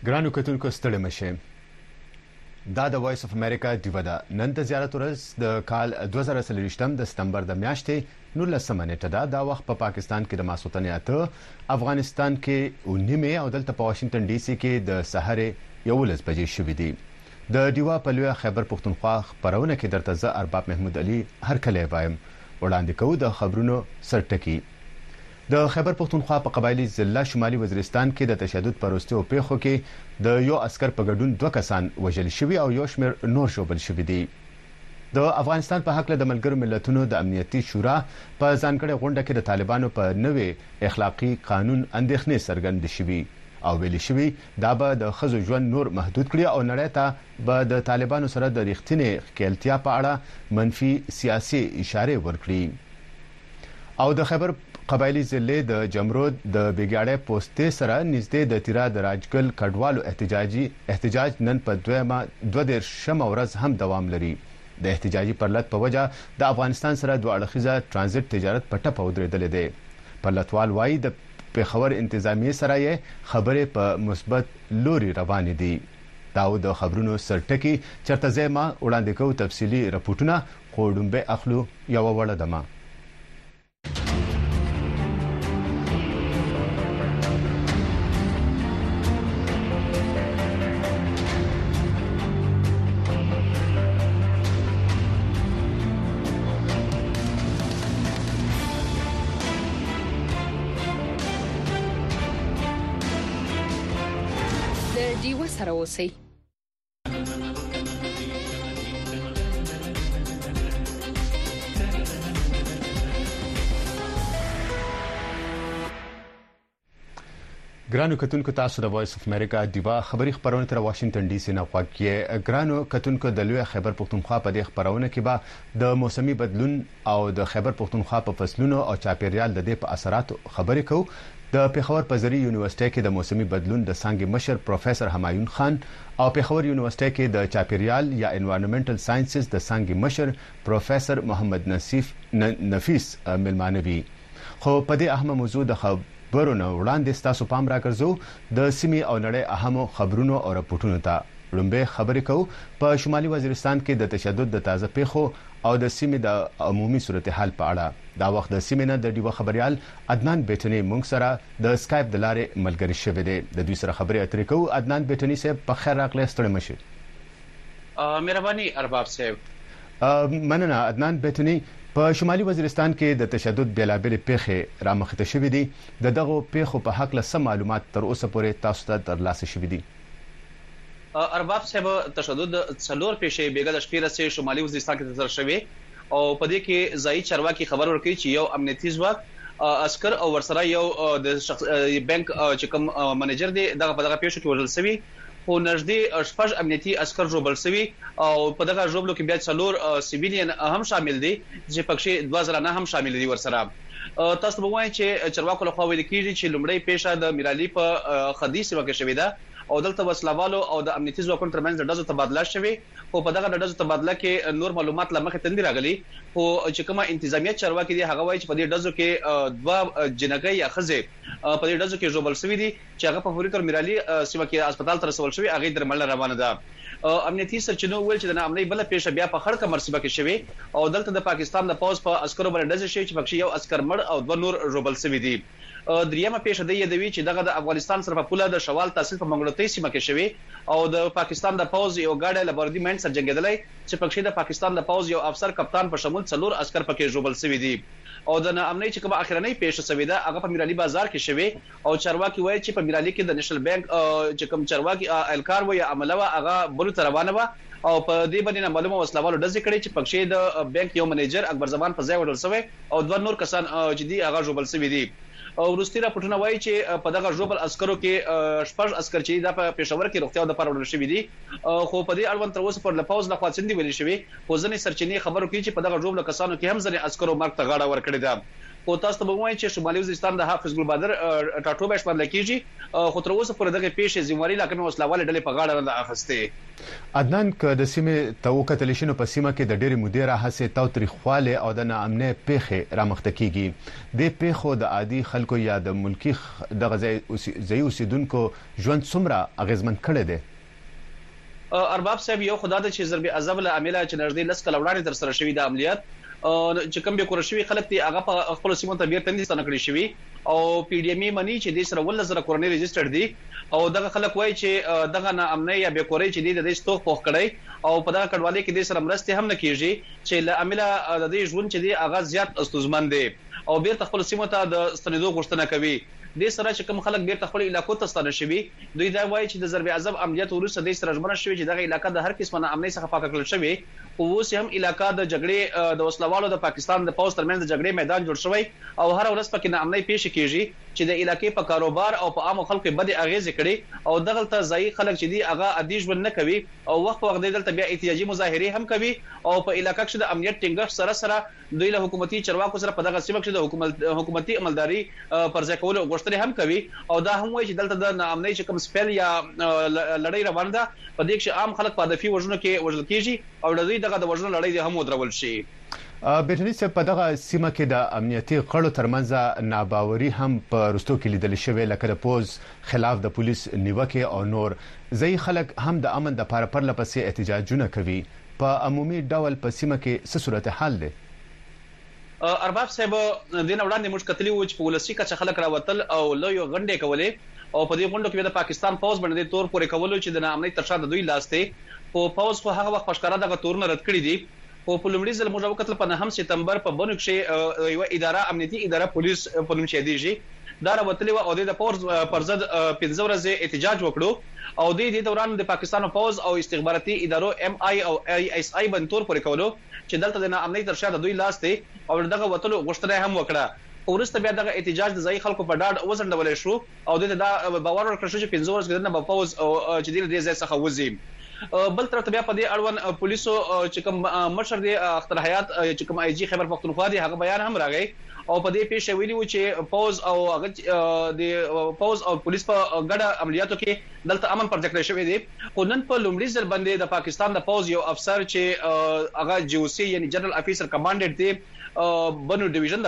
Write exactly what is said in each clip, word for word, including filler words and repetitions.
ګرانو کتونکو ستړي مشه. دا د وایس اف امریکا دیو ده. نن د زیارت ورځ د کال دوه زره څلوېښتم د سپتمبر د میاشتې نولسمه نیټه ده. دا وخت په پا پاکستان کې د ماسوتنې اته، افغانستان کې او نیمه او دلته په واشنگټن ډي سي کې د سحر یولس بجې شوې دي. د دیوا په لوی خیبر پښتونخوا خبرونه کې درته زه ارباب محمود علي هر کله وایم. وړاندې کوو د خبرونو سرټکی. د خیبر پښتونخوا په قبایلی ضلع شمالي وزیرستان کې د تشدد پروستو پیښو کې د یو عسكر په ګډون دوه کسان وژل شوي او یو شمېر نور ژوبل شوي دي. د افغانستان په حق له د ملګرو ملتونو د امنیتي شورا په ځانګړې غونډه کې د طالبانو په نوې اخلاقی قانون اندېښنې څرګندې شوي او ویل شوي دا به د ښځو ژوند نور محدود کړي او نړۍ ته به د طالبانو سره د ریښتینې ښکېلتیا په اړه منفي سیاسي اشارې ورکړي. او د خیبر قبایلی ضلع د جمرود د بیګاړې پوسټې سره نږدې د تیرا د راجګل کډوالو احتجاجي احتجاج نن په دویمه دوه دیرشمه ورځ هم دوام لري. د احتجاجي پرلط په وجه د افغانستان سره دوه اړخیزه ترانزیت تجارت په ټپه ودرېدلې ده. پرلطوال وایي د پیښور انتظامیې سره یې خبرې په مثبت لوري روانې دي. دا د خبرونو سرټکی چرته زما وړاندې کوو تفصیلي رپورټونه خو ډومبه اخلو یو وړه دمه. دیو سره اوسئ. ګرانو کتونکو تاسو د وایس اف امریکا دیوا خبری خبرونه تر واشنگټن ډي سي نه غواړي. ګرانو کتونکو د لوی خیبر پښتونخوا په دې خبرونه کې به د موسمي بدلون او د خیبر پښتونخوا په فصلونو او چاپیریال د دې په اثراتو خبرې کوو. د پیښور پزری یونیورسيټي کې د موسمي بدلون د څانګې مشر پروفیسور همایون خان او پیښور یونیورسيټي کې د چاپیریال یا انوایرنمنټل ساينسز د څانګې مشر پروفیسور محمد نصیف نفیس ملمانوي. خو په دې اهمه موضوع د خبرونو وړاندې تاسو پام راګرځو د سیمې او نړۍ اهمو خبرونو او راپورټونو ته. لومبه خبرې کوو په شمالي وزیرستان کې د تشدد د تازه پیښو او د سیمې د عمومي صورتحال په اړه. دا وخت د سیمې نه د دیو خبريال عدنان بیٹنی مونږ سره د سکایپ د لارې ملګری شوی دی. د دوی سره خبرې اترې کوو. عدنان بیٹنی صاحب په خیر راغلی ستړي مشه. مهرباني ارباب صاحب. مننه عدنان بیٹنی. په شمالي وزیرستان کې د تشدد بیلابل پیښې رامخته شوې دي. د دغه پیښو په حق له سم معلومات تر اوسه پورې تاسو ته ترلاسه شوې دي. ارباب صاحب تشدد څلور پیښې بیګا د شپې راځي شمالي وزیرستان کې تر شوې او په دې کې ځای چارواکي خبر ورکړي چې یو امنیتي ځواک عسكر او ورسره یو د بانک چې کوم منیجر دی دغه په دغه پیښو کې ورل سوي خو نږدې شپږ امنیتي عسكر جوړبل سوي او په دغه جوړبلو کې بیا څلور سیویلین هم شامل دي چې پکې دوه زره نه هم شامل دي ورسره. تاسو به وایئ چې چارواکو له خوا ویل کېږي چې لومړی پیښه د میرالي په خدي سیمه کې شوې ده او دلته وسلوالو او د امنیتي ځواکونو ترمنځ د ډزو تبادله شوه. خو په دغه ډزو تبادله کې نور معلومات لمخې تندې راغلي خو چې کومه انتظامیت چارواکي دي هغه وایي چې په دې ډزو کې دوه جنګي یا خزه په دې ډزو کې جوړبل شوی دي چې هغه په فوري تور میرالي سیمه کې هسپتال ته رسول شوی هغه درمل روانه ده. امنیتي سرچینو ویل چې د نامنۍ بل پیښه بیا په خړ کمر سیمه کې شوی او دلته د پاکستان د پوز په عسکرو باندې ډز شوی چې پکې یو عسكر مړ او دوه نور جوړبل شوی دي. دریمه پیښه دی یادوي چې دغه د افغانستان سره په پوله د شوال تحصیل په منګلوتۍ سیمه کې شوی او د پاکستان د پوز یو ګاډی لبردي مین سره جنگیدلای چې پکې د پاکستان د پوز یو افسر کپتان په شمول څلور عسكر پکې جوړبل شوی دي. او د نامنۍ چې کومه اخرنۍ پیښه شوې ده هغه په میرالي بازار کې شوی او چارواکي وایي چې په میرالي کې د نېشنل بانک چې کوم چارواکي الکار وي عملوه هغه بل تر روانه و او په دې باندې معلومه وسلوالو ډز کړي چې پکې د بانک یو منیجر اکبر زمان په ځای وډل شوی او دوه نور کسان چې دي هغه جوړبل شوی دي. او روسي راپورټونه وایي چې په دغه جوړبل عسکرو کې شپږ عسكر چې د پېښور کې روغتیا د پاره وړل شوی دي خو په دې اړوند تر اوسه پر لپاوز لخوا څنډي ویل شوی خو ځنې سرچینې خبرو کوي چې په دغه جوړبل کسانو کې هم ځنې عسکرو مرګ ته غاړه ورکړې ده. خو تاسو ته وایي چې شمالي وزیرستان د حافظ ګل بادر ټاټوبه شپږ کېږي خو تر اوسه پورې دغه پیښې ذمہواری لا کنه وسلواله ډلې په غاړه نه اخسته. عدنان ک د سیمه توکتل شنو په سیمه کې د ډېری مدیره هڅه تو تاریخواله او د نامنه پیښه رامخته کیږي. د پیښو د عادي خلکو یا د ملکی د غزي زی اوسیدونکو ژوند څومره اغیزمن کړي دي؟ ارباب صاحب یو خدای د چې ضرب عذاب له عامله چې نږدې لس کال وړاندې تر سره شوی د عملیات چې کوم به کور شوی خلک تی هغه په خپل سیمه ته بیرته نستنه کړی شوی او پی ډی ایم ای منی چې د سره ول زره کورنۍ ريجستره دي او دغه خلک وایي چې دغه نه امنه یا به کوري چې د دې ستوخ پوخ کړي او په دغه کډوالۍ کې د سره مرسته هم نه کیږي چې له عمله د دې ژوند چې دی هغه زیات استوزمن دي او بیرته خپل سیمه ته د ستنیدو غوښتنه کوي. د سره چې کوم خلک بیرته خپل علاقو ته ستانه شوي دوی دا وایي چې د ضرب عذاب عملیات وروسته د سره ژمنه شوی چې دغه علاقې د هر قسمه امنیت څخه پاک کړل شوی او اوس هم علاقې د جګړې د وسلوالو د پاکستان د پوز ترمنځ د جګړې میدان جوړ شوی او هر ورځ پکې نه امنیت پیښ کیږي چې د علاقې په کاروبار او په عام خلکو بد اغیز کړي او دغه ته ځای خلک چې دی هغه ادیش ول نه کوي او وخت وخت دلته بیا احتجاجي مظاهره هم کوي او په علاقې کې د امنیت ټینګښت سره سره دوی له حکومتي چرواکو سره په دغه سیمه کې د حکومت حکومتي عملداري پر ځای کول غوښتنه هم کوي او دا هم وایي چې دلته د نامنۍ چې کوم سپیل یا لړۍ روان ده په دې کې عام خلک په دفي وژنو کې وژل کیږي او دوی دغه د وژنو لړۍ هم ودرول شي. بیرنی سه په دغه سیمه کې د امنیتي قړو ترمنځ ناباوري هم په رستو کې لیدل شوې لکه د پوز خلاف د پولیس نیوکه او نور ځای خلک هم د امن د لپاره پر لپسې احتجاجونه کوي. په عمومي ډول په سیمه کې څه صورت حال دی؟ ارباب صاحب دین وړاندې موږ کتلی و چې په ولسی کې خلک راوتل او لوی غونډې کولې او په دې غونډو کې د پاکستان فوج باندې تور پورې کولو چې د امنیت تر شا د دوی لاسته او فوج خو هغه وخت پښکارا دغه تورونه رد کړی دي او په لومړي ځل موږ وکړل په نهم سپتمبر په بنو کې یو اداره امنیتي اداره پولیس په نوم چې دیږي دا راوتلی و او د فورز پر ضد پنځه ورځې احتجاج وکړو او د دې دوران د پاکستان فوج او استخباراتي ادارو ایم آی او ای اس آی باندې تور پورې کولو چې دلته د امنیت تر شا د دوی لاسته او دغه وتلو غوښتنه هم وکړه. ورسته بیا دغه احتجاج د ځای خلکو په ډاډ وزندول شو او د دا باور ورکړ شو چې پنځه ورځې نه به فوج چې د دې ځای څخه وځي. بل تر ته بیا په دې اړوند پولیسو چې کوم مشر دی اختر حیات چې کوم آی جی خیبر پختونخوا دی هغه بیان هم راغی او په دې پیښه ویلي و چې فوج او هغه د فوج او پولیس په ګډه عملیاتو کې دلته امن پر ځکړې شوې دي خو نن په لومړي ځل باندې د پاکستان د فوج یو افسر چې هغه جی او سی یعنی جنرال افیسر کمانډنټ دی بنو ډیویژن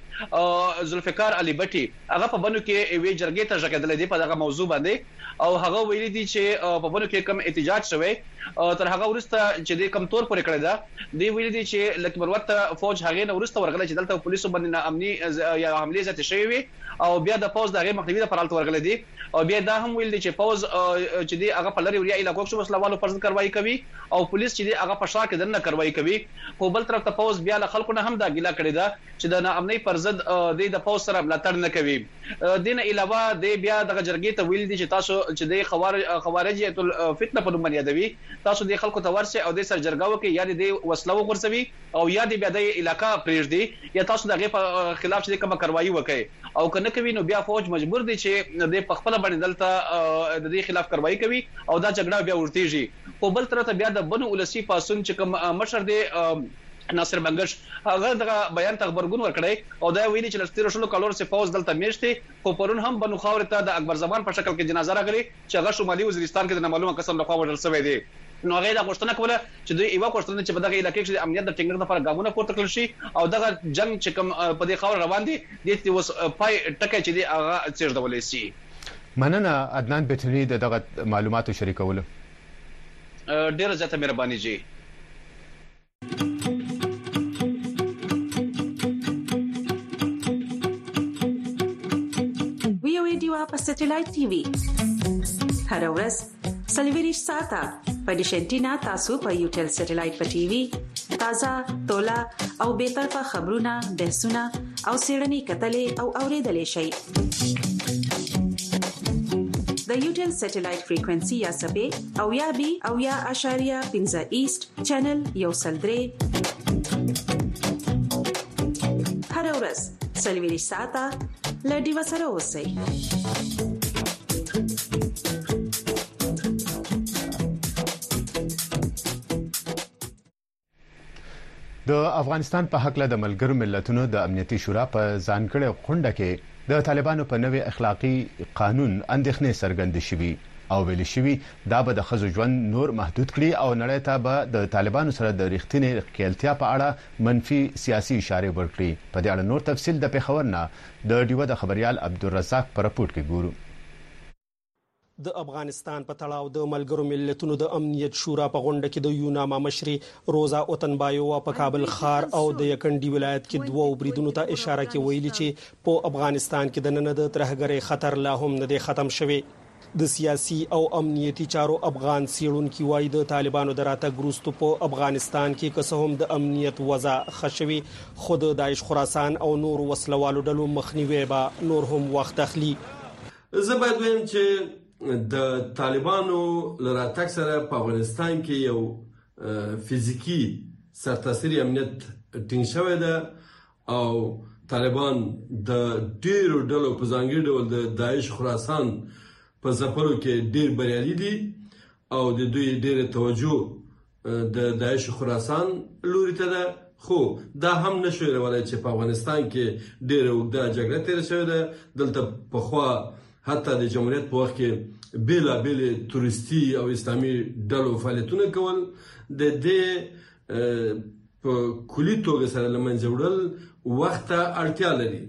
لپاره ذوالفقار علي بټي هغه په بنو کې وی جرګې ته ژغېدل دي په دغه موضوع باندې او هغه ویلي دي چې په بنو کې کم احتجاج شوی تر هغه ورسته چې د کم تور پورې کړی دا دی ویلي دي چې لکه مروت فوج هغه نه ورسته ورغله چې دلته پولیسو باندې امني یا حمله زیات شوی وي او بیا د فوج دغه مخنیوي لپاره الته ورغله دي او بیا دا هم ویل دي چې فوج چې دی هغه په لری وریا علاقو کې وسلوالو پر ضد کاروایی کوي او پولیس چې دی هغه په شا کې دنه کاروایی کوي خو بل طرف ته فوج بیا له خلکو نه هم دا ګیلا کړی دا چې د امني پر ضد د فوج سره ملاتړ نه کوي. دین علاوه د بیا د جرګې ته ویل دي چې تاسو چې د خوارج خوارجیت الفتنه په نوم یادوي تاسو د خلکو ته ورسه او د سر جرګاو کې یا د وسلو غورځوي او یا د بیا د علاقې پریږدي یا تاسو دغه په خلاف چې کومه کاروایی وکړي او کنه کوي نو بیا فوج مجبور دي چې د خپل باندې دلته د دې خلاف کاروایی کوي او دا جګړه بیا ورتيږي. په بل طرف ته بیا د بنو ولسی پاسون چې کوم مشر دی ناصر بنگش هغه دغه بیان ته خبرګون ورکړی او دا ویلي چې لستیر شلو کالور سه فوج دلته میشته خو پرون هم بنو خاور ته د اکبر زمان په شکل کې جنازه راغلی چې هغه شمالي وزیرستان کې د نامعلومه قسم لخوا وژل شوی دی. نو هغه دا غوښتنه کوله چې دوی ایوا غوښتنه چې په دغه علاقې کې د امنیت د ټینګر لپاره ګامونه پورته کړل شي او دغه جنگ چې کوم په دې خاور روان دي د دې وس پای ټکه چې دی هغه څیر ډولې سي. مننه عدنان بټنی دغه معلوماتو شریکولو ډیره زیاته مهرباني جی. په سټلایټ ټي وي هر ورځ سلویریش ساته په ډیشنټینا تاسو په یوټل سټلایټ په ټي وي تازه تولا او به طرفه خبرونه بحثونه او سیړنی کتلې او اوریدلې شي د یوټل سټلایټ فریکوئنسي یا سبې او یا بي او یا اشاریه پنځه ایست چینل یو سلدري هر ورځ سلویریش ساته لډي وسره اوسئ. د د افغانستان په حق له د ملګرو ملتونو د امنیتي شورا په ځانګړې غونډه کې د طالبانو په نوې اخلاقی قانون اندېښنې څرګندې شوې او ویل شوې دا به د خزو ژوند نور محدود کړي او نړۍ ته به د طالبانو سره د ریښتینې ښکېلتیا په اړه منفي سیاسي اشاره ورکړي. په دې اړه نور تفصیل د پیښور نه د ډیوه د خبريال عبدالرزاق پر راپورټ کې ګورو. د افغانستان په تړاو د ملګرو ملتونو د امنیت شورا په غونډه کې د یوناما مشري روزا اوتنبایووا په کابل ښار او د یکنډي ولایت کې دوه بریدونو ته اشاره کې ویلي چې په افغانستان کې د نن د ترهګرۍ خطر لا هم نه دی ختم شوی. د سیاسي او امنیتي چارو افغان سیړونکو وایي د طالبانو د راتګ وروسته په افغانستان کې که هم د امنیت وضع خښوي خو د داعش خراسان او نور وسلوالو ډلو مخنیوي به نور هم وخت اخلي. زه باید وایم چې د طالبانو لراتک سره په افغانستان کې یو فزیکی سرتاسري امنیت ټینګ شوی ده او طالبان د ډیرو ډلو په ځانګړي ډول د داعش خراسان په ځپلو کې ډیر بریالي دي او د دوی ډیره توجه د داعش خراسان لوري ته ده. خو دا هم نشوي راوړی چې په افغانستان کې ډیره اوږده جګړه تیره شوې ده. دلته پخوا حتی د جمهوریت په وخت کې بیلا بیل تورستی او اسلامي ډلو فعالیتونه کول د دې په کلی توګه سره لمنځه وړل وخت ته اړتیا لري.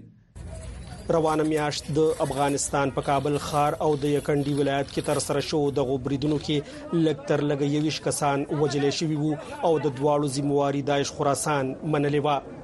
روانه میاشت د افغانستان په کابل ښار او د یکنډي ولایت کې تر سره شو د غوبریدونو کې لږ تر لږه یویش کسان وجلې شوي وو او د دواړو ذمہواری داعش خراسان منلې وه.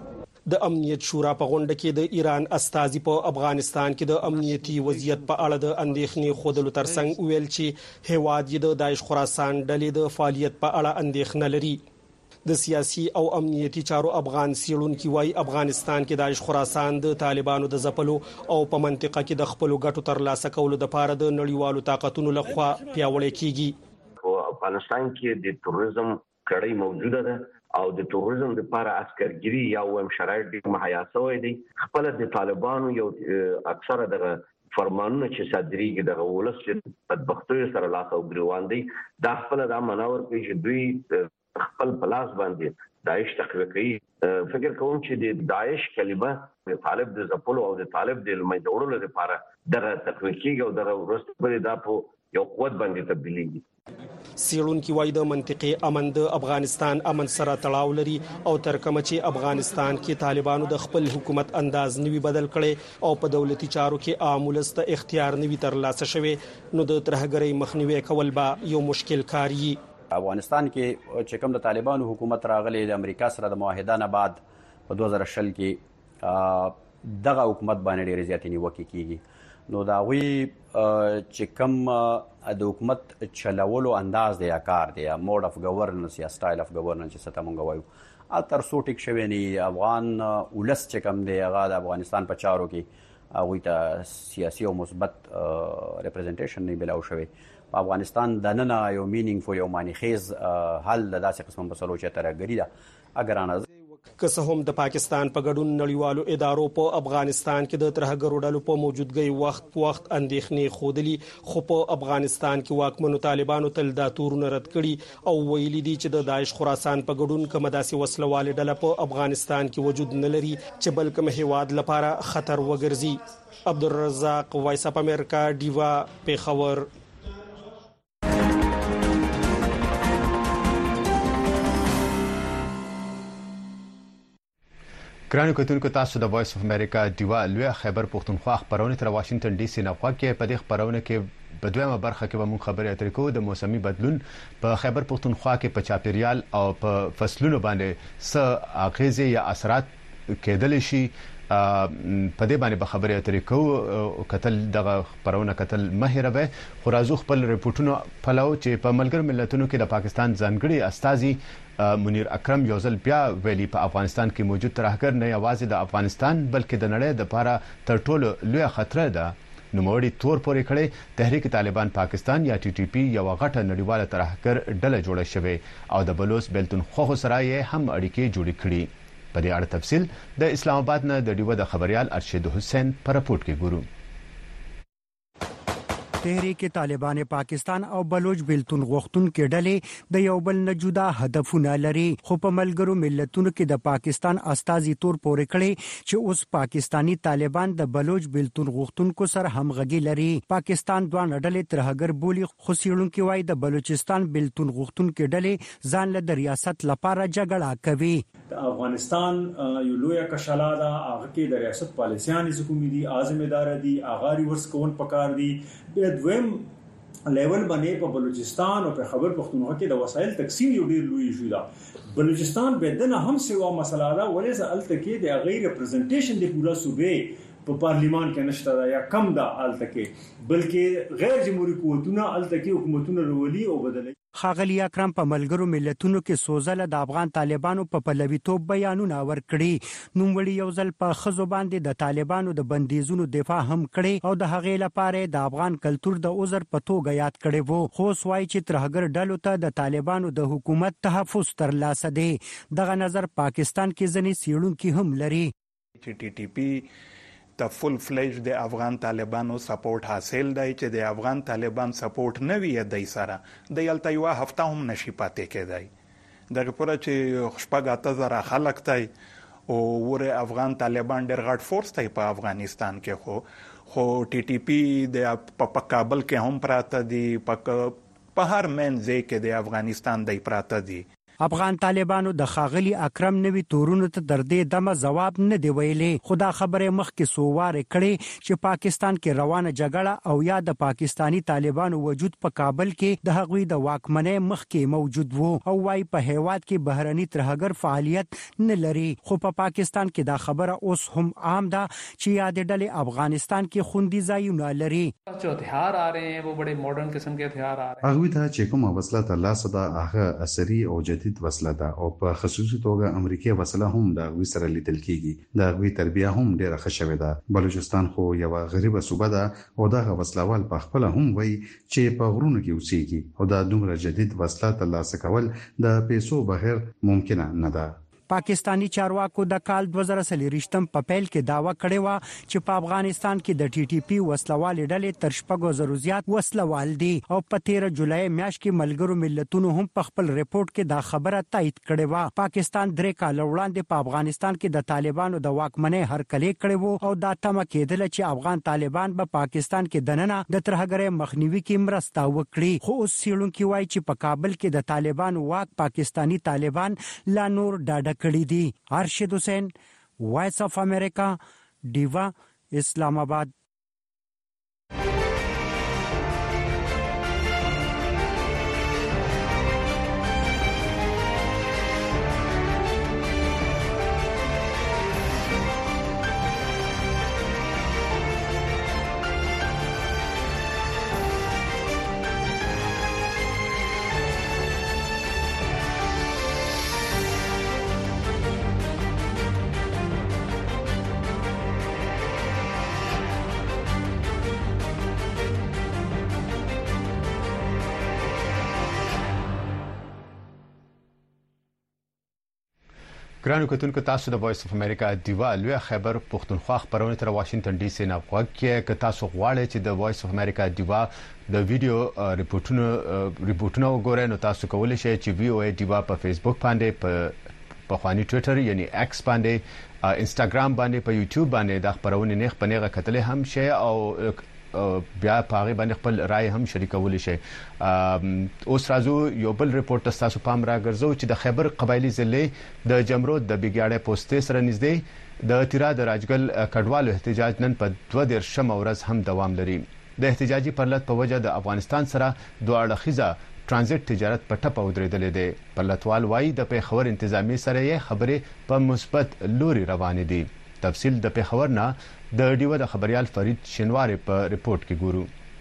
د امنیت شورا په غونډه کې د ایران استازي په افغانستان کې د امنیتي وضعیت په اړه د اندېښنې خودلو ترڅنګ ویل چې هیواد یې د داعش خراسان ډلې د فعالیت په اړه اندېښنه لري. د سیاسي او امنیتي چارو افغان سیړونکو وایي افغانستان کې داعش خراسان د طالبانو د ځپلو او په منطقه کې د خپل ګټو ترلاسه کولو لپاره د نړیوالو طاقتونو لخوا پیاوړی کیږي. په افغانستان کې د تروریزم کړۍ موجوده ده او د تروریزم لپاره عسکرګری یا ویم شرایط د مهیا شوی دي. خپل د طالبانو یو اکثره د فرمانونه چې صادریږي د ولس چې بدبختۍ سره لاس او ګریوان دي دا خپل د مناور کوي چې دوی خپل پلاس باندې داعش تقویه کوي. فکر کوم چې د داعش کلمه د طالب د زپلو او د طالب د لمجوړلو لپاره دغه تقویه کیږي او دغه ورسته دا په یو قوت باندې تبدیلیږي. سیړونکو وایي د منطقې امن د افغانستان امن سره تړاو لري او تر کومه چې افغانستان کې طالبانو د خپل حکومت انداز نوي بدل کړي او په دولتي چارو کې عام ولس ته اختیار نوي ترلاسه شوی نو د ترهګرۍ مخنیوي کول به یو مشکل کار وي. افغانستان کې چې کوم د طالبانو حکومت راغلی د امریکا سره د معاهده نه بعد په دوه زره شل کې دغه حکومت باندې ډېرې زیاتې نیوکې کیږي. نو دا وی چې کوم د حکومت چلولو انداز دی یا کار دی یا موډ اف گورننس یا سټایل اف گورننس چې څه مونږ وایو اتر سو ټیک شوی نه افغان ولس چې کوم دی هغه د افغانستان په چارو کې هغوی ته سیاسي او مثبت ریپرزنټیشن نه بلاو شوی. په افغانستان د نن یو مینینګفول یو معنی خیز حل د داسې قسم مسلو چې ترهګري ده اگر انا که څه هم د پاکستان په ګډون نړیوالو ادارو په افغانستان کې د ترهګرو ډلو په موجودګۍ وخت په وخت اندېښنې خودلی خو په افغانستان کې واکمنو طالبانو تل دا تورونه رد کړي او ویلي دي چې د داعش خراسان په ګډون کومه داسې وسلواله ډله په افغانستان کې وجود نه لري چې بلکې هیواد لپاره خطر وګرځي. عبدالرزاق وایس اپ امریکا ډیوا پیښور. ګرانو کتونکو تاسو د وایس اف امریکا ډیوا لوی خیبر پښتونخوا خبرونه تر واشنگټن ډي سي نه خوښه په دې خبرونه کې په دویمه برخه کې به موږ خبرې اترې کوو د موسمي بدلون په خیبر پښتونخوا کې په چاپیریال او په فصلونو باندې څه اغیزې یا اثرات کېدل شي په دې باندې به خبرې اترې کوو. کتل دغه خبرونه کتل مهربه خو راځو خپل ریپورتونو پلو چې په ملګرو ملتونو کې د پاکستان ځانګړي استازي منیر اکرم یوزل بیا ویلي په افغانستان کې موجود ترهګر نه یوازې د افغانستان بلکې د نړۍ د لپاره تر ټولو لوی خطر ده. نوموړي تور پورې کړي تحریک طالبان پاکستان یا ټي ټي پی یو غټه نړیواله ترهګر ډله جوړه شوې او د بلوچ بیلتون خو سره یې هم اړیکې جوړې کړي. په دې اړه تفصیل د اسلام آباد نه د ډیوه د خبريال ارشد حسین پر راپورټ کې ګورو. تحریک طالبان پاکستان او بلوچ بیلتون غوښتونکو ډلې د یو بل نه جدا هدفونه لري، خو په ملګرو ملتونو کې د پاکستان استازي تور پورې کړي چې اوس پاکستانی طالبان د بلوچ بیلتون غوښتونکو سره همغږي لري. پاکستان دوه ډلې ترهګر بولی، خو څېړونکي وايي د بلوچستان بیلتون غوښتونکو ډلې ځان له د ریاست لپاره جګړه کوي. د افغانستان یو لوی کشاله ده، هغه کې د ریاست پالیسیان حکومت دي، اعظم اداره دي، اغاری ورس کون پکار دي. د دویم لیول باندې په بلوچستان او په خیبر پختونخوا کې د وسایل تقسیم یو ډیر لوی شو ده. بلوچستان به دنه هم سیوا مسله ده، ولې ځل تکي د غیر ریپرزنټیشن د پورا صوبې په پارلیمان کې نشته ده یا کم ده التکي، بلکې غیر جمهوریت قوتونه التکي حکومتونه رولي او بدلي. خاغلی اکرم په ملګرو ملتونو کې سوزله د افغان طالبانو په پلویتوب بیانونه ورکړي. نوموړي یو ځل په خزو باندې د طالبانو د بندیزونو دفاع هم کړي او د هغې لپاره د افغان کلچر د عذر په توګه یاد کړي وو. خو سوای چې ترهګر ډلو ته د طالبانو د حکومت تحفظ ترلاسه دی. دغه نظر پاکستان کې ځینې څېړونکي هم لري. چې ټي ټي پی د فل فلیج د افغان طالبانو سپورټ حاصل دی، چې د افغان طالبان سپورټ نه وي د سره د یلته یو هفته هم نشي پاتې کېدای. دغه پوره چې شپږ اته زره خلک دی او ور افغان طالبان ډېر غټ فورس دی په افغانستان کې، خو خو ټي ټي پی د په کابل کې هم پراته دي، په هر مین ځای کې د افغانستان دی پراته دي. افغان طالبانو د خاغلی اکرم نوی تورونو ته در دې دمه جواب نه دی ویلي. خدا خبره مخکې سووار کړي چې پاکستان کې روانه جګړه او یا د پاکستانی طالبانو وجود په کابل کې د هغوی د واکمنۍ مخکې موجود وو او وايي په هیواد کې بهرني ترهګر فعالیت نه لري. خو په پاکستان کې دا خبره اوس هم عام ده چې یاد ډلې افغانستان کې خوندي ځایونه لري. جو هتھیار آ رہے ہیں وہ بڑے ماڈرن قسم کے ہتھیار آ رہے ہیں. هغوی ته چې کومه وسله ترلاسه ده هغه عصري او جدید وسله ده او په خصوصي توګه امریکایي وسله هم د هغوی سره لیدل کیږي. د هغوی تربیه هم ډیره ښه شوې ده. بلوچستان خو یو غریبه صوبه ده او دغه وسلوال په خپل هم وایي چې په غرونو کې اوسېږي او د دومره جدید وسله ترلاسه کول د پیسو بغیر ممکنه نه ده. پاکستانی چارواکو د کال دوه زره څلوېښتم په پیل کې داوا کړې و چې په افغانستان کې د ټي ټي پی وسلوال ډلې تر شپږو زرو زیات وسلوال دي او په تیره جولای میاشت کې ملګرو ملتونو هم په خپل ریپورت کې دا خبره تایید کړې و. پاکستان درې کال وړاندې په افغانستان کې د طالبانو د واکمنۍ هرکلی کړې و او دا تمه کېدله چې افغان طالبان به پاکستان کې دننه د ترهګرۍ مخنیوي کې مرسته وکړي. خو اوس څېړونکي وایي چې په کابل کې د طالبانو واک پاکستانی طالبان لا نور ډاډه کړي دي. ارشد حسین، وائس آف امریکا، ډیوا، اسلام آباد. ګرانو کتونکو، تاسو د وایس اف امریکا دیوا لوی خیبر پختونخوا خبرونه تر واشنگټن ډي سي نه غوږی کې تاسو غواړئ چې د وایس اف امریکا دیوا د ویډیو ریپورتونو ریپورتونو وګورئ، نو تاسو کولی شئ چې وی او ای دیوا په فیسبوک باندې، په په خواني ټوئیټر یعنی ایکس باندې، انستګرام باندې، په یوټیوب باندې د خبرونه نه خپنهغه کتلې هم شي او بیا پاغي باندې خپل رائے هم شریکول شي. اوس راځو یو بل ریپورت تاسو پام راګرځو چې د خیبر قبایلی ضلع د جمرود د بیګاړې پوسټې سره نږدې د تیرا د راجګل کډوالو احتجاج نن په دوه دیرشم ورځ هم دوام لري. د احتجاجي پرلط په وجه د افغانستان سره دوه اړخیزه ترانزیت تجارت په ټپه ودرېدلې ده. پرلطوال وایي د پیښور انتظامی سره یې خبرې په مثبت لوري روانې دي. تفصیل د پیښور نه د ډیو د خبريال فرید شینواری په ریپورت کې ګورو.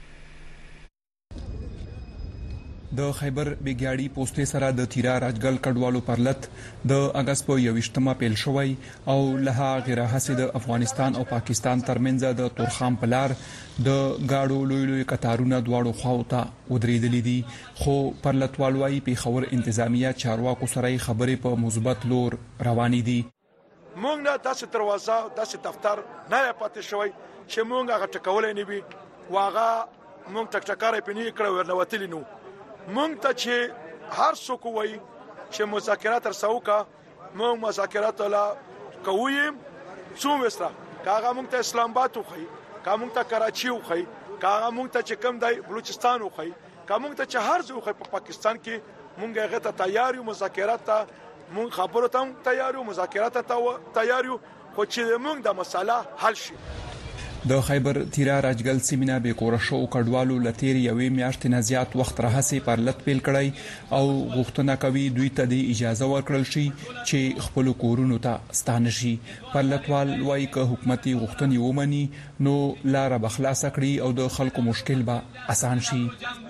د خیبر بیګاړي پوسټې سره د تیرا راجګل کډوالو پرلط د اگست په یوشتمه پیل شوی او له غیره حسد افغانستان او پاکستان ترمنځ د تورخام پلار د گاډو لوی لوی قطارونه دواړو خواوته ودرېدلې دي. خو پرلطوال وايي پیښور انتظامیه چارواکو سره خبرې په مثبت لور روانې دي. مونږ نه داسې دروازه داسې دفتر نه پاتې شوی چې مونږ هغه ټکولې نه وي واغه مونږ ټک ټکارې پنی کړو ورنوتلی نو مونږ ته چې هر څوک وایي چې مذاکرات ترسوکا مونږ مذاکرات لا کوی څو وسره کاغه مونږ ته اسلام آباد وخی کا مونږ ته کراچي وخی کاغه مونږ ته چې کم دی بلوچستان وخی کا مونږ ته چې هر ځای وخی په پاکستان کې مونږ هغه ته تیار یو مذاکرات ته مونږ خبرو ته تیار یو مذاکرات ته تیار یو خو چې مونږ د مسله حل شي. د خیبر تیرا راجګل سیمینار به کورشو کډوالو لتیر یوې میاشتې نه زیات وخت راهسي پر لټ پیل کړی او غوښتنه کوي دوی ته د اجازه ورکړل شي چې خپل کورونو ته ستانه شي. پر لټوال وایي که حکومتي غوښتنې ومني نو لار به خلاص کړي او د خلکو مشکل به اسان شي.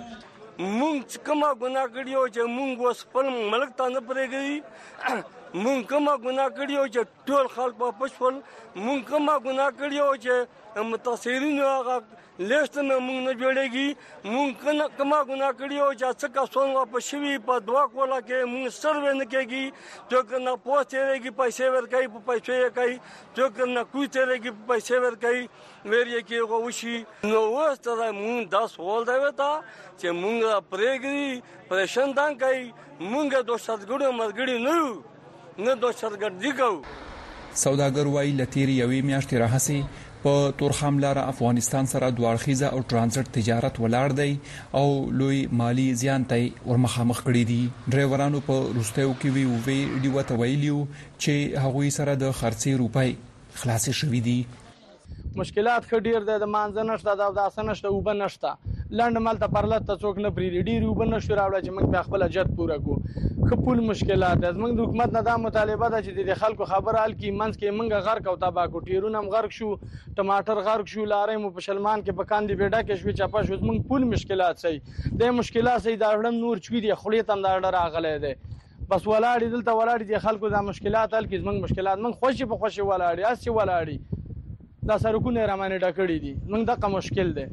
مونږ کومه ګناه کړیو چې مونږ اوس خپل ملک ته نه پرېږدي مونږ کومه ګناه کړیو چې ټول خلک په پښول مونږ کومه ګناه کړیو چې متاثرین هغه لیست نه مونږ نه جوړېږي مونږ کومه ګناه کړیو چې څه کسان واپس شوي په دوا کولا کې مونږ سروې نه کېږي چې نه پوهېږي پیسې ورکړي په پیسې یې کوي چې نه کوی ترېږي په پیسې ورکړي ویری کې غوښي نو اوس ته مونږ دا سوال دی وتا چې مونږ پرېږدي پرېشندان کوي مونږ د شتګړو مرګړي نه نه د شتګړدي کوو. سوداګر وایي لتیر یوې میاشتې راهسي په تورخم لار افغانستان سره دوړخیزه او ترانزیت تجارت ولاړ دی او لوی مالی زیان ته ورمخامخ کړی دي. ډرایورانو په روستیو کې وی وی ډیو ته ویلیو چې هغوی سره د خرڅي روپۍ خلاص شوې دي. مشکلات خډیر د مانځ نشته د داسه نشته او بن نشته لند مال ته پرلط ته څوک نه پری ډیر او بن نشو راوړل چې موږ په خپل جد پوره کو خپل مشکلات از موږ د حکومت نه دا مطالبه ده چې د خلکو خبر حال کی منځ کې موږ غرق او تبا کو ټیرونه هم غرق شو ټماټر غرق شو لارې مو په شلمان کې بکان دی بیډا کې شو چپا شو موږ ټول مشکلات سي د مشکلات سي دا وړم نور چوي دی خلیت هم دا راغله ده بس ولاړی دلته ولاړی د خلکو دا مشکلات حل کی موږ مشکلات موږ خوشي په خوشي ولاړی اسی ولاړی دا سرکونه رامانه ډکړی دي موږ دغه مشکل ده.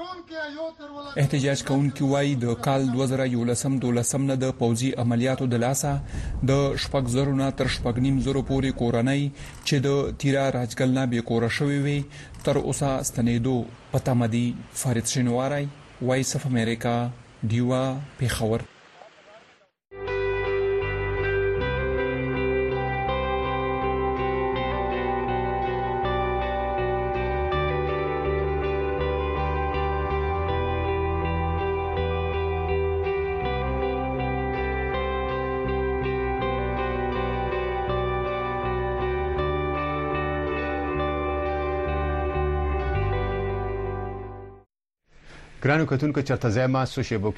احتجاج کوونکي وایي د کال دوه زره یولسم دولسم نه د پوځي عملیاتو د لاسه د شپږ زرو نه تر شپږ نیم زرو پورې کورنۍ چې د تیرا راجګل نه به کور شوي وي تر اوسه ستنېدو پته مدي. فرید شینواری وایس اف امریکا دیوا پیښور. ګرانو کتونکو چرته زما سوشيبو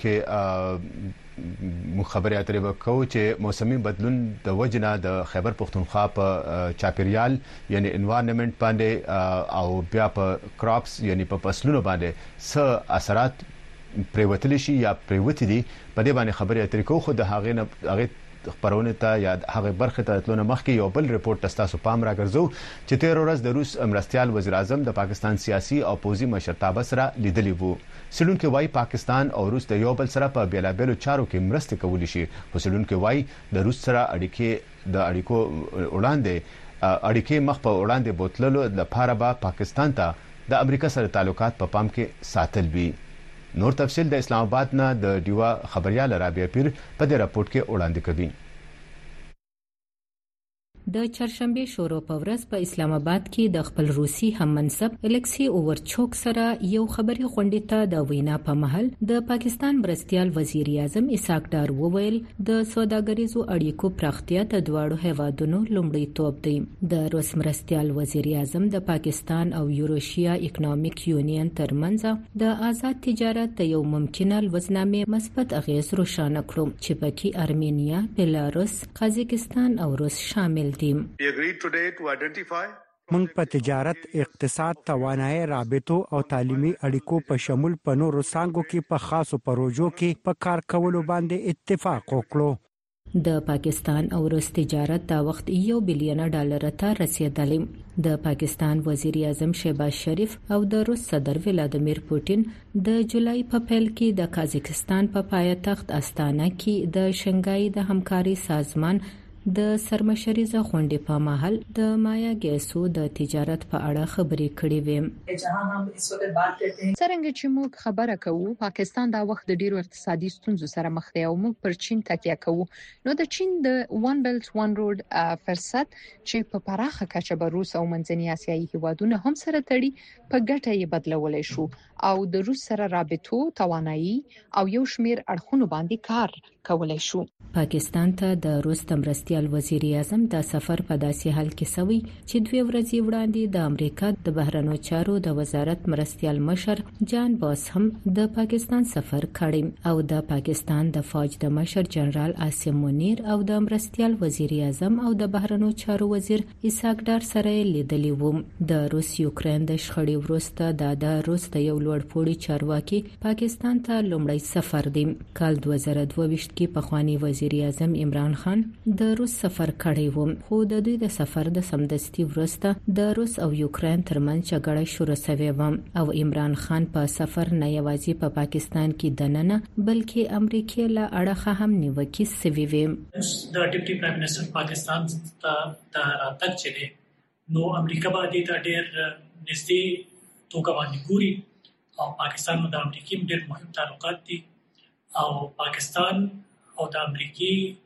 کې مخابره اترې وکاو چې موسمي بدلون د وجنه د خیبر پختونخوا په چاپیریال یعنی انوایرنمنت باندې او بیا په کراپس یعنی په فصلونو باندې څه اثرات پریوتل شي یا پریوت دي په دې باندې خبرې اترې کوو خو د هغه نه هغه خبرونه ته یا هغه برخه ته تلونه مخکې یو بل ریپورت تاسو پام راګرځو چې تیر ورځ د روس مرستيال وزیر اعظم د پاکستان سیاسي او پوځي مشرتابه سره لیدلی وو. سلونکو وايي پاکستان او روس د یو بل سره په بیلابلو چارو کې مرسته کولی شي خو سلونکو وايي د روس سره اړیکې د اړیکو وړاندې اړیکې مخ په وړاندې بوتللو لپاره به پاکستان ته د امریکا سره تعلقات په پام کې ساتل وي. نور تفصيل د اسلام آباد نه د دیوا خبريال رابعه پیر په دې راپورټ کې وړاندې کوي. د چهارشنبه شورو په ورځ په اسلام آباد کې د خپل روسي هم منصب الکسی اوورچوک سره یو خبري غونډه ته د وینا په محل د پاکستان مرستيال وزیر اعظم اسحاق ډار وویل د سوداګریزو اړیکو پراختیا د دواړو هیوادونو لومړی توپ دی. د روس مرستيال وزیر اعظم د پاکستان او یوروشیا اکونومیک یونین ترمنځ د آزاد تجارت د یو ممکنه لوزنامې مثبت اغیز روښانه کړو چې پکې ارمینیا، بلاروس، قازقستان او روس شامل موږ په تجارت، اقتصاد، توانایي، رابطو او تعلیمي اړیکو په شمول په نورو څانګو کې په خاصو پروژو کې په کار کولو باندې اتفاق وکړو. د پاکستان او روس تجارت دا وخت یو بلین ډالر ته رسیدلی. د پاکستان وزیر اعظم شهباز شریف او د روس صدر ولادیمیر پوتین د جولای په پیل کې د قازقستان په پایتخت استانا کې د شنګای د همکاري سازمان د سرمشریزه غونډې په مهال د مایا ګیسو د تجارت په اړه خبرې کړې وې. څنګه چې موږ خبره کوو پاکستان دا وخت د ډیرو اقتصادي ستونزو سره مخ دی او موږ پر چین تکیه کوو، نو د چین د ون بیلټ ون روډ فرصت چې په پراخه کچه به روس او منځنی اسیایي هیوادونه هم سره تړي په ګټه یې بدلولای شو او د روس سره رابطو توانایي او یو شمیر اړخونو باندې کار کولای شو. پاکستان ته د روس د مرستیال وزیر اعظم د سفر په داسې حال کې سوي چې دوه ورځې وړاندې د امریکا د بهرنیو چارو د وزارت مرستیال مشر جان باس هم د پاکستان سفر کړی او د پاکستان د فوج د مشر جنرال عاصم منیر او د مرستیال وزیر اعظم او د بهرنیو چارو وزیر اسحاق ډار سره لیدلی و. د روس یوکرين د شخړې وروسته د روس د یو لوړپوړي چارواکي پاکستان ته لومړی سفر دی. کال دوه زره دوه ویشت کې پخوانی وزیر اعظم عمران خان د روس سفر کړی و، خو د دوی د سفر د سمدستي وروسته د روس او یوکرين ترمنځ جګړه شروع شوه و او عمران خان په سفر نه یوازې په پا پاکستان کې دننه بلکې امریکا له اړخه هم نیوکې سوي وي. د ډیپټي پرایم منسٹر پاکستان ته د راتګ چي نو امریکا باندې د ډېر نږدې توګه باندې ګوري او پاکستان او د امریکا ډېر مهم تعلقات دي او پاکستان او د امریکای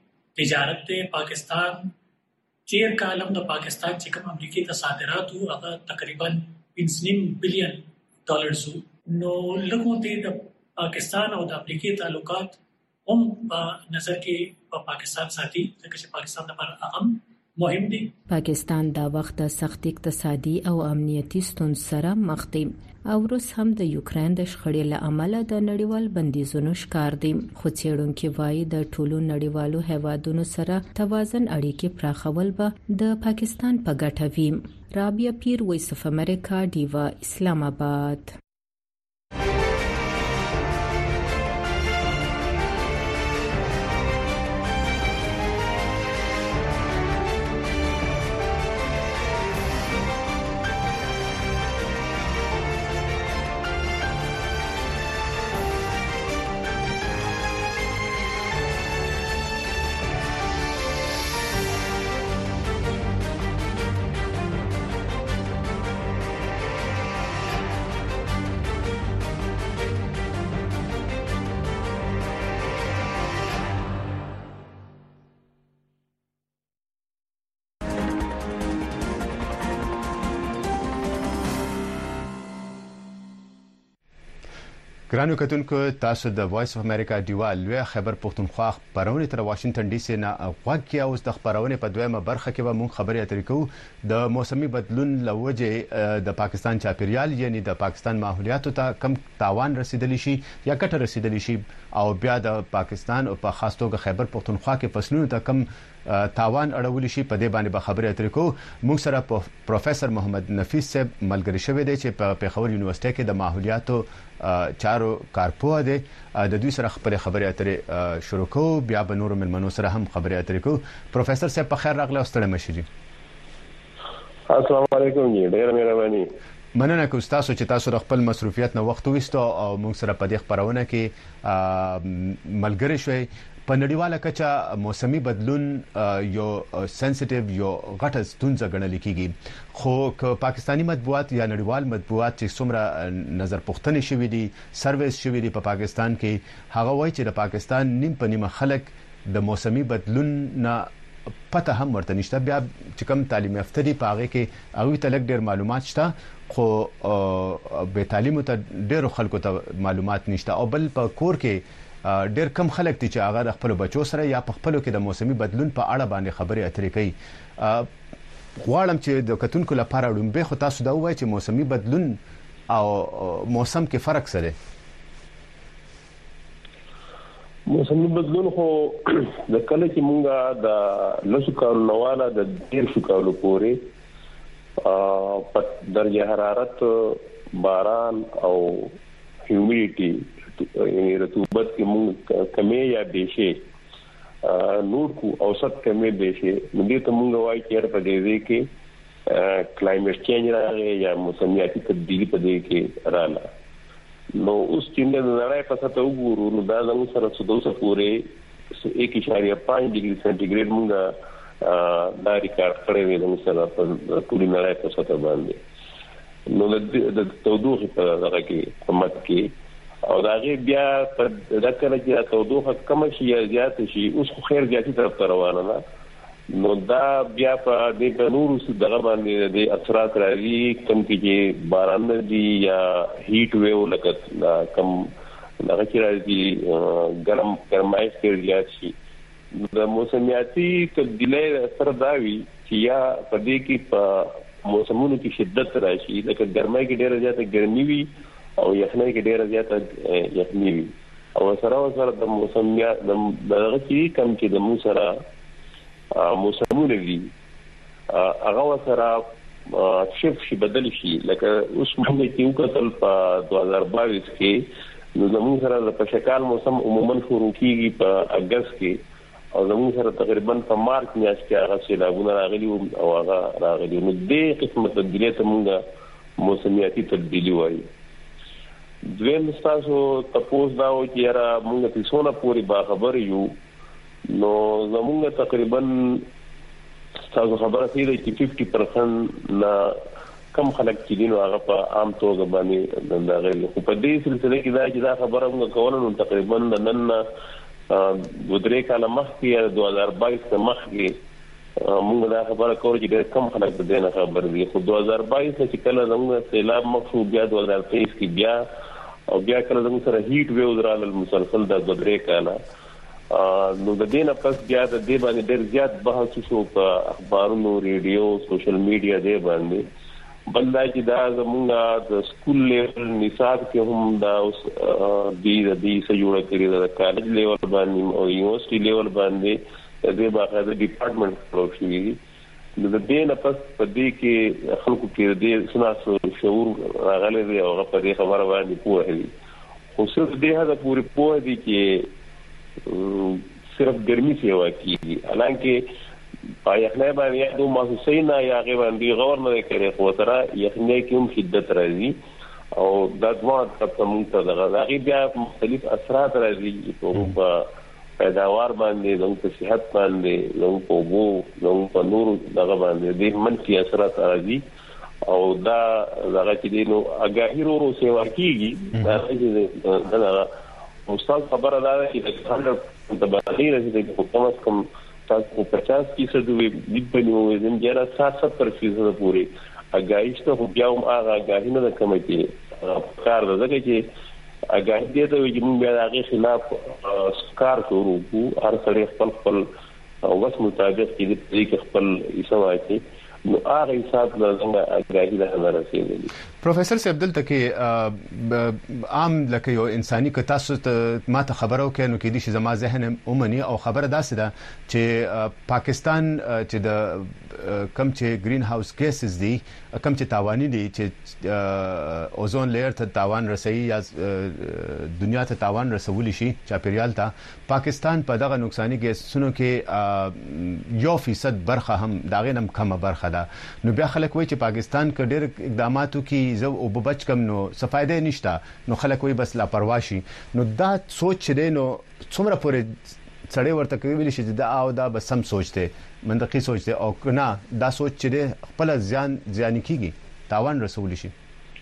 تجارت ته پاکستان تیر کالم د پاکستان چې کوم امریکای ته صادرات وو هغه تقریبا پنځه بلین ډالر زو. نو لکه د پاکستان او د امریکای تعلقات هم په نظر کې په پاکستان ساتي ځکه چې پاکستان لپاره اهم مهم دي. پاکستان دا وخت د سخت اقتصادي او امنیتي ستونزو سره مخ دی او روس هم د یوکرين د شخړې له امله د نړیوال بندیزونو ښکار دي، خو څېړونکو وایي د ټولو نړیوالو هیوادونو سره توازن اړیکې پراخول به د پاکستان په ګټه وي. رابعه پیر، وایس اف امریکا، ډیوا، اسلام آباد. ګرانو کتونکو، تاسو د وایس اف امریکا ډیوال لوی خبر پښتونخوا خبرونه تر واشنگټن ډي سي نه غوږی اوس د خبرونه په دویمه برخه کې به مونږ خبرې اترې کوو د موسمي بدلون لوجه د پاکستان چاپیریال یعنی د پاکستان ماحولیاتو ته کم تاوان رسیدلی شي یا کټه رسیدلی شي او بیا د پاکستان او په خاص توګه خیبر پښتونخوا کې فصلونو ته کم تاوان اړول شي. په دې باندې به خبرې اترې کوو. موږ سره پروفیسور محمد نفیس صاحب ملګری شوی دی چې په پیښور یونیورسيټي کې د ماحولیاتو چارو کارپوه دی. د دوی سره خپل خبرې اترې شروع کوو، بیا به نور ملمنو سره هم خبرې اترې کوو. پروفیسور صاحب په خیر راغلی او ستړي مشي. السلام علیکم جی، ډیر مهرباني. مننه کوم تاسو چې تاسو د خپل مسؤلیت نه وخت وستو او موږ سره په دې خبرونه کې ملګری شوي. په نړیواله کچه موسمي بدلون یو سنسټیو یو غټه ستونزه ګڼل کیږي، خو که پاکستانی مطبوعات یا نړیوال مطبوعات چې څومره نظر پوښتنې شوې دي سرویس شوې دي په پاکستان کې، هغه وایي چې د پاکستان نیم په نیمه خلک د موسمي بدلون نه پته هم ورته نشته. بیا چې کوم تعلیم یافته دي په هغه کې هغه ته لږ ډېر معلومات شته، خو به تعلیم ته ډېر خلکو ته معلومات نشته. او بل په کور کې ډېر کم خلک دي چې هغه د خپل بچو سره یا په خپلو کې د موسمي بدلون په اړه باندې خبرې اترې کوي. غواړم چې د کتونکو لپاره لومبه خو تاسو دا وایي چې موسمي بدلون او موسم کې فرق څه دی؟ موسمي بدلون خو د کله چې مونږه د لسو کالو والا د ډیر شو کالو پورې په درجه حرارت، باران او هیومیډیټي یعنی رطوبت کې مونږ کمی یا بیشه نور کو اوسط کمی بیشه مونږ ته مونږ وایي چې په دې کې کلایمټ چینج راغی یا موسمیاتي تبدیلی په دې کې رااله. نو اوس چې د نړۍ په سطح وګورو نو دا زموږ سره څه دوسه پورې ایک اشاریه پنځه ډیګري سنټیګریډ مونږه دا ریکارډ کړی دی د مثلا په ټولي نړۍ په سطح باندې نو د تودوخه په دغه کې په مت کې او دا غي بیا په دغه کې تودوخه کم شي یا زیات شي اوس خو خیر زیاتی طرف ته روانه ده نو دا بیا په دې په نورو څه دغه باندې د اثرات راځي کم کې باران دی یا هیټ ویو لکه کم دغه کې راځي ګرم ګرمایش کې زیات شي د موسمیاتي تبدیلي اثر دا وی چې یا په دې کې په موسمونو کې شدت راشي لکه ګرمای کې ډیره زیاته ګرمي وي او یخنۍ کې ډیره زیاته یخني وي او سره سره د موسمیات دغه کې کم کې د مو سره موسمونه دي هغه سره شف شي بدل شي لکه اوس موږ کې یو کتل په دوه هزار بایس کې نو زموږ سره د پښکال موسم عموما شروع کیږي په اگست کې او زموږ سره تقریبا په مارچ میاشت کې هغه سیلابونه راغلي او هغه راغلي نو دې قسمه تبدیلی ته موږ موسمیاتي تبدیلی وایي دویم تاسو تاسو دا و چې را موږ په څونه پوری با خبر یو نو زموږ تقریبا تاسو خبره کیږي چې پنځه پرسنټ نا کم خلک چې دینو هغه په عام توګه باندې د غیر خو په دې سلسله کې دا چې دا خبره موږ کوله نو تقریبا نن د درې کاله مخکې دوه هزار بایس مخکې موږ دا خبره کوله چې ډېر کم خلک د دې نه خبر دي خو دوه هزار بایس چې کله زموږ سیلاب مخ بیا دوه هزار تیئیس کې بیا او بیا کله زموږ سره هیټ ویو درال مسلسل د درې کاله نو د دې نه پس بیا د دې باندې ډېر زیات بحث شو په اخبارونو ریډیو سوشل میډیا دې باندې بل دا چې دا زموږ د سکول لیول نصاب کې هم دا اوس د دې څه جوړ کړی دا کالج لیول باندې او یونیورسيټي لیول باندې د دې باندې ډپارټمنټ پروګرام شوی د دې نه پس په دې کې خلکو کې د سناسو شعور راغلی دی او په دې خبره باندې پوهه دي خو صرف دې هدا پوری پوهه دي چې صرف ګرمي سیوا کیږي حالانکه پای یخنۍ باندې دوه محسوسینا یا غیر باندې غور نه کوي خو سره یخنۍ کې هم شدت راځي او د دوه تمون ته دغه غي بیا مختلف اثرات راځي په پیداوار باندې د صحت باندې نو په وو نو په نور دغه باندې د منفي اثرات راځي او دا دغه چې نو اګاهي ورو سیوا کیږي دا چې دا استاد خبره ده چې د څنګه د باندې راځي د حکومت کوم تاسو پچاس فیصد وي د بنو زم جره سات ستر فیصد پورې اګایش ته خو بیا هم هغه اګاهي نه کوم کې کار ده چې اګاهي دې ته چې موږ بیا هغه خلاف کار شروع کوو هر څړي خپل خپل وس مطابق چې دې خپل ایسوایي نو هغه حساب له څنګه اګاهي ده راځي پروفیسور سی عبدل تکي عام لکه یو انساني که تاسو ته ماته خبرو کې نو کې دي چې زما ذهن اومني او خبره داسې ده چې پاکستان چې د کم چې گرین هاوس ګیسز دي کم چې تاواني دي چې اوزون لیر ته تاوان رسي یا دنیا ته تاوان رسولي شي چاپیریال ته پاکستان په دغه نقصانی ګیسونو کې یو فیصد برخه هم داغه نم کم برخه ده نو بیا خلک وایي چې پاکستان کې ډېر اقداماتو کې زو او بچ کم نو صفایده نشته نو خلک وي بس لا پرواشي نو دا سوچ دی نو څومره پورې څړې ورته کوي چې دا او دا بس سم سوچته منطقي سوچته او نه دا سوچ دی خپل ځان ځان کیږي تاوان رسول شي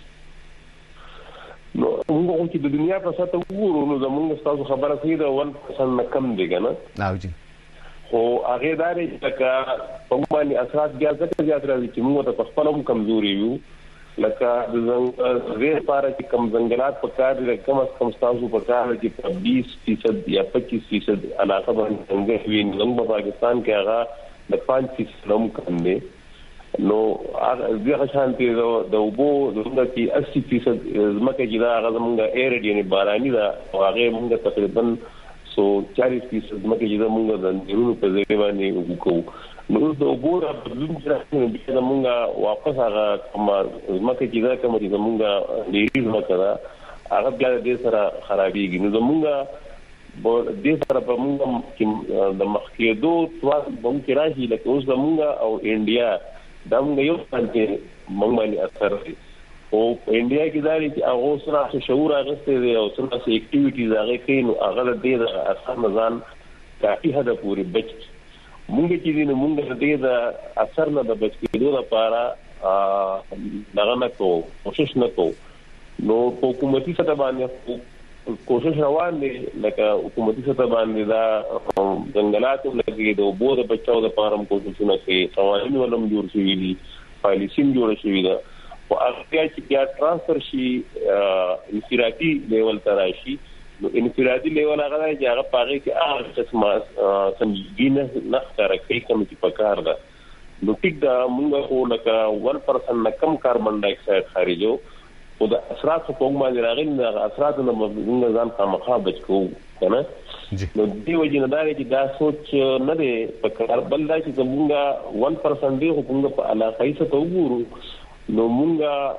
نو موږ چې د دنیا په سطح وګورو نو زموږ تاسو خبره کوي دا ون پرسنټ کم دی کنه او جی خو هغه داري چې په باندې اثرات بیا ځکه زیات راځي چې موږ ته خپل هم کمزوري یو لکه د زنګ زیر پاره چې کم ځنګلات په کار دي کم از کم تاسو په کار دي په بیس فیصد یا پچیس فیصد علاقه باندې څنګه وي نو په پاکستان کې هغه د پنځه فیصد هم کم دي نو هغه شانتي د وبو دغه کې اسی فیصد زمکه چې دا هغه زمونږ ایر دی نه باراني دا هغه موږ تقریبا سو چالیس فیصد زمکه چې موږ د نیرونو په ځای باندې وکړو نو د وبو د بدلون چې د موږ واپس هغه کوم زمکه چې دا کوم چې موږ ډیری زمکه دا هغه بیا د سره خرابېږي نو موږ د دې سره په موږ چې د مخکېدو توان ممکن راځي لکه اوس موږ او انډیا دا موږ یو څنګه موږ باندې اثر کوي او انډیا کې دا چې هغه سره شعور اغسته دي او سره اکټیویټیز هغه کوي نو هغه د دې اثر نزان کافي حد پورې بچ مونږ چې دینه مونږ دې دا اثر نه د بچ کېدو لپاره دغه نه کوو کوشش نه کوو نو حکومتي سطح باندې کوشش روان دي لکه حکومتي سطح باندې دا ځنګلات لګي د اوبو د بچاو لپاره کوششونه کوي قوانين ولوم جوړ شوي دي پالیسي جوړ شوي ده او هغه چې بیا ترانسفر شي انفرادي لیول ته راشي نو انفرادي لیول هغه چې هغه پاره کې هغه قسمه سمجینه نه ښکارا کوي کوم چې پکار ده نو ټیک دا موږ خو لکه one percent نه کم کاربن ډای اکساید خارجو او د اثرات په کوم باندې راغلي د اثرات نه موږ ځان خامخا بچ کوو کنه نو دی وجه نه دا چې دا سوچ نه دی پکار بل دا چې موږ one percent دی خو موږ په علاقه یې ته وګورو نو موږ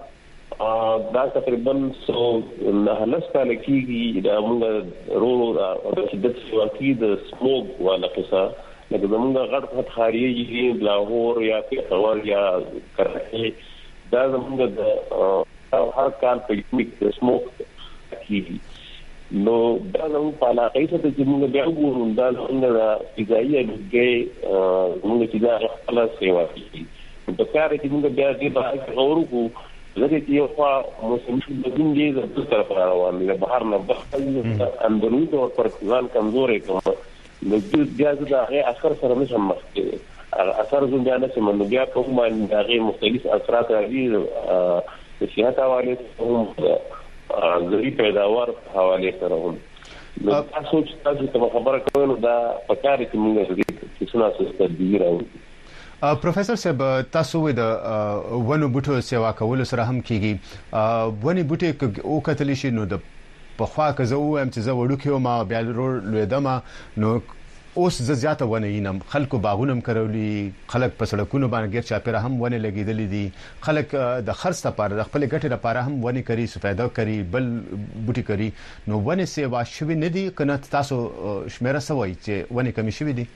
دا تقریبا سو نه لس کال کېږي دا موږ رو د شدت واقعي د سموګ ولا قصه لکه زمونږ غټ غټ خارجي لاهور یا پېښور یا کراچي دا زمونږ د هر کال په یوه کې سموګ کېږي نو دا زموږ په علاقه کې چې موږ بیا وګورو دا زمونږ د فضایي لګي موږ چې دا خپل سیوا کوي په کار کې موږ بیا دې په غوړو کو زه چې یو خوا موسمي بدلون دی د طرف روان دي بهر نه بخل اندرونی او پرتګال کمزورې کوم نو بیا دا هغه اثر سره نشم مخ کې اثر زوم بیا نه سم نو بیا په کومه هغه مختلف اثرات راځي د صحت حواله هم ذری پیداوار حواله سره هم نو تاسو چې تاسو ته خبره کوئ نو دا په کار کې موږ دې چې څه ناسو تدبیر راوړو پروفیسور صاحب تاسو د ونو بوټو سیوا کول سره هم کیږي ونی بوټي او کتل شي نو د په خوا که زه وایم چې زه وړو کې ما بیا لویدم نو اوس زه زیاته ونه ینم خلکو باغونم کرولي خلک په سړکونو باندې غیر چاپیره هم ونه لګیدلې دي خلک د خرڅ لپاره د خپل ګټې لپاره هم ونه کوي سفیده کوي بل بوټي کوي نو ونه سیوا شوی نه دي کنه تاسو شمیره سوي چې ونه کمی شوی دي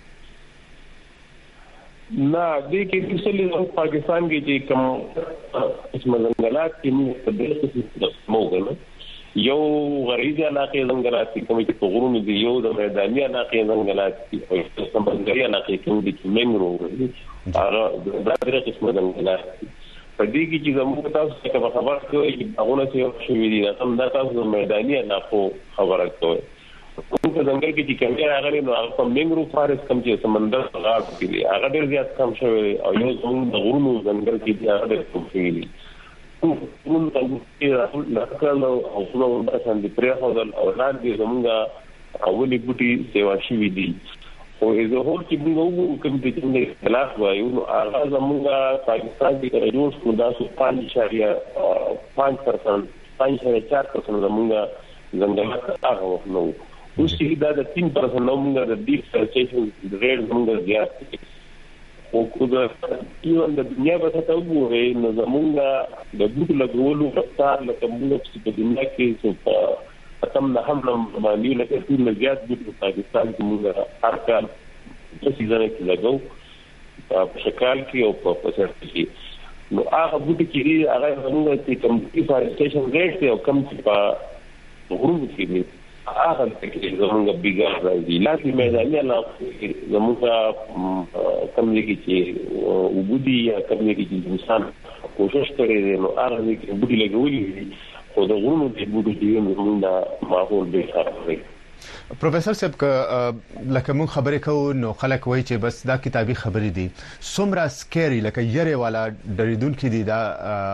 نه دې کې څه پاکستان کې چې کوم اسمه ځنګلات کې موږ په دې کې موږ نه یو غریزه علاقې ځنګلات کوم چې په غرونو دي یو د میداني علاقې ځنګلات او سمندري علاقې کوم دي چې منګرو هغه د درې قسمه ځنګلات په دې کې چې زموږ تاسو څخه خبر کوي چې هغه څه شوي دي هم دا تاسو د میداني علاقو خبره کوي کوم ځنګل کې چې کمی راغلي نو هغه منګرو فارس کم چې سمندر غاړه کې دي هغه ډېر زیات کم شوی او یو زموږ د غرونو ځنګل کې دي هغه ډېر کم شوی دي کوم څنګه چې راځل او نو مثلا د پرې هوځل او لاندې زموږ اولي بوټي سیوا شوی دي او زه هول چې موږ وګورو کوم چې څنګه خلاف وایو نو هغه زموږ پاکستان کې ترجمه شو دا سو پنځه اشاریه پنځه پرسنټ پنځه اشاریه چار پرسنټ زموږ ځنګلات هغه نو اوس چې دا د تین پرسنټ نو موږ د ډیفورسټیشن ریټ موږ زیات او کومه یو د دنیا په تاسو وګورئ نو زموږ د بوټو لګولو رفتار لکه موږ چې په دنیا کې څه کم نه هم باندې لکه ټول زیات بوټو پاکستان کې موږ هر کال په سیزن کې لګو په شکل کې او په پسر کې نو هغه بوټو چې هغه زموږ چې کوم ډیفورسټیشن ریټ او کم چې په غرونو کې دي هغه کې زموږ بیګا راځي لکه میداني علاقې زموږ کوم کې چې وګړي یا کوم کې چې انسان کوشش کوي نو هغه کې وګړي لګولي او د غرونو د وګړي زموږ د ماحول به خرابوي پروفیسور صاحب لکه مون خبرې کوو نو خلک وایي چې بس دا کتابي خبرې دي سمرا سکیری لکه یره والا ډریدونکو دي دا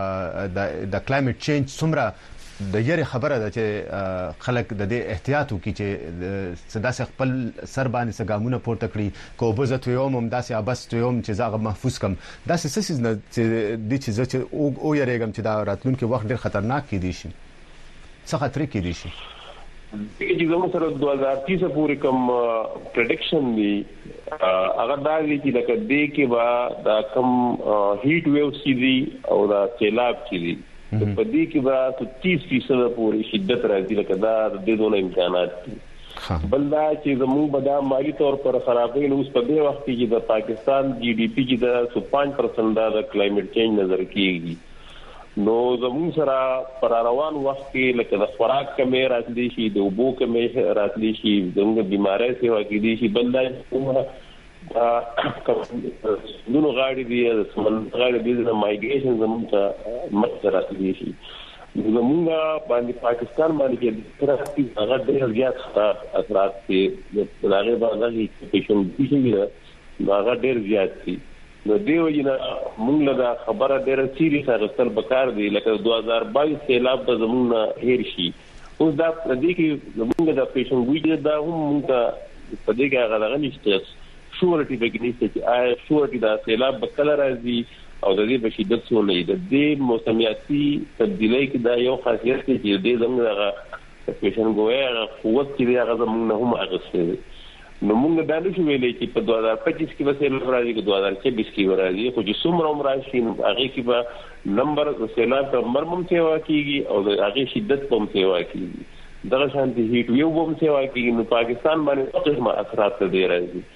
د کلایمټ چینج سمرا د یره خبره ده چې خلک د دې احتیاط وکړي چې صدا سه خپل سر باندې سګامونه پورته کړي کو بوزت یوم هم داسې ابس یوم چې زغه محفوظ کم داسې سیس نه چې د چې چې او یریګم چې دا راتلونکي وخت ډیر خطرناک کیدی شي څه خطر کیدی شي چې زموږ سره دوه هزار تیس پورې کوم پریډکشن دی هغه دا دی چې لکه دې کې با دا کوم هیټ ویو سي او دا سیلاب چي په دې کې به تیس فیصد پورې شدت راځي لکه دا د دې ډول امکانات دي بل دا چې زموږ به دا مالی طور پر خرابې نو اوس په دې وخت کې د پاکستان جی ډي پی کې د پنځه پرسنټ د کلایمټ چینج نظر کېږي نو زموږ سره پر روان وخت کې لکه د خوراک کمې راتلی شي د اوبو کمې راتلی شي زموږ بیماری سیوا کې دي شي بل دا دا نو غاړي دی د سمن غاړي دی د مایګریشن زمونږه مسترات دي شي زمونږه باندې پاکستان باندې کې ترافیک هغه ډېر زیات اثرات دي د هغه باندې پیشن دي چې هغه ډېر زیات دي نو دیو جنا مونږ له خبره ډېر سیریس راغستل بکار دی لکه دوه هزار بایس سیلاب د زمونږه هیر شي اوس دا پردي کې زمونږه د پیشن ویډیو دا هم مونږ په دې کې هغه غنښت شورټي بګنيسته چې آیا شورټي دا سیلاب بکل راځي او د دې په شدت سره نه د دې موسمیاتي تبدیلي کې دا یو خاصیت دی چې د زموږه پیشن ګویا قوت کې هغه زموږ هم اغسته نو موږ دا نشو ویلې چې په دوه هزار پچیس کې به سیلاب راځي کې دوه هزار چوبیس کې راځي خو چې څومره عمر راشي هغه کې به نمبر سیلاب په مرمم سیوا کیږي او د هغه شدت په سیوا کیږي دغه شانتي هیټ ویو بم سیوا کیږي نو پاکستان باندې څه قسمه اثرات دی راځي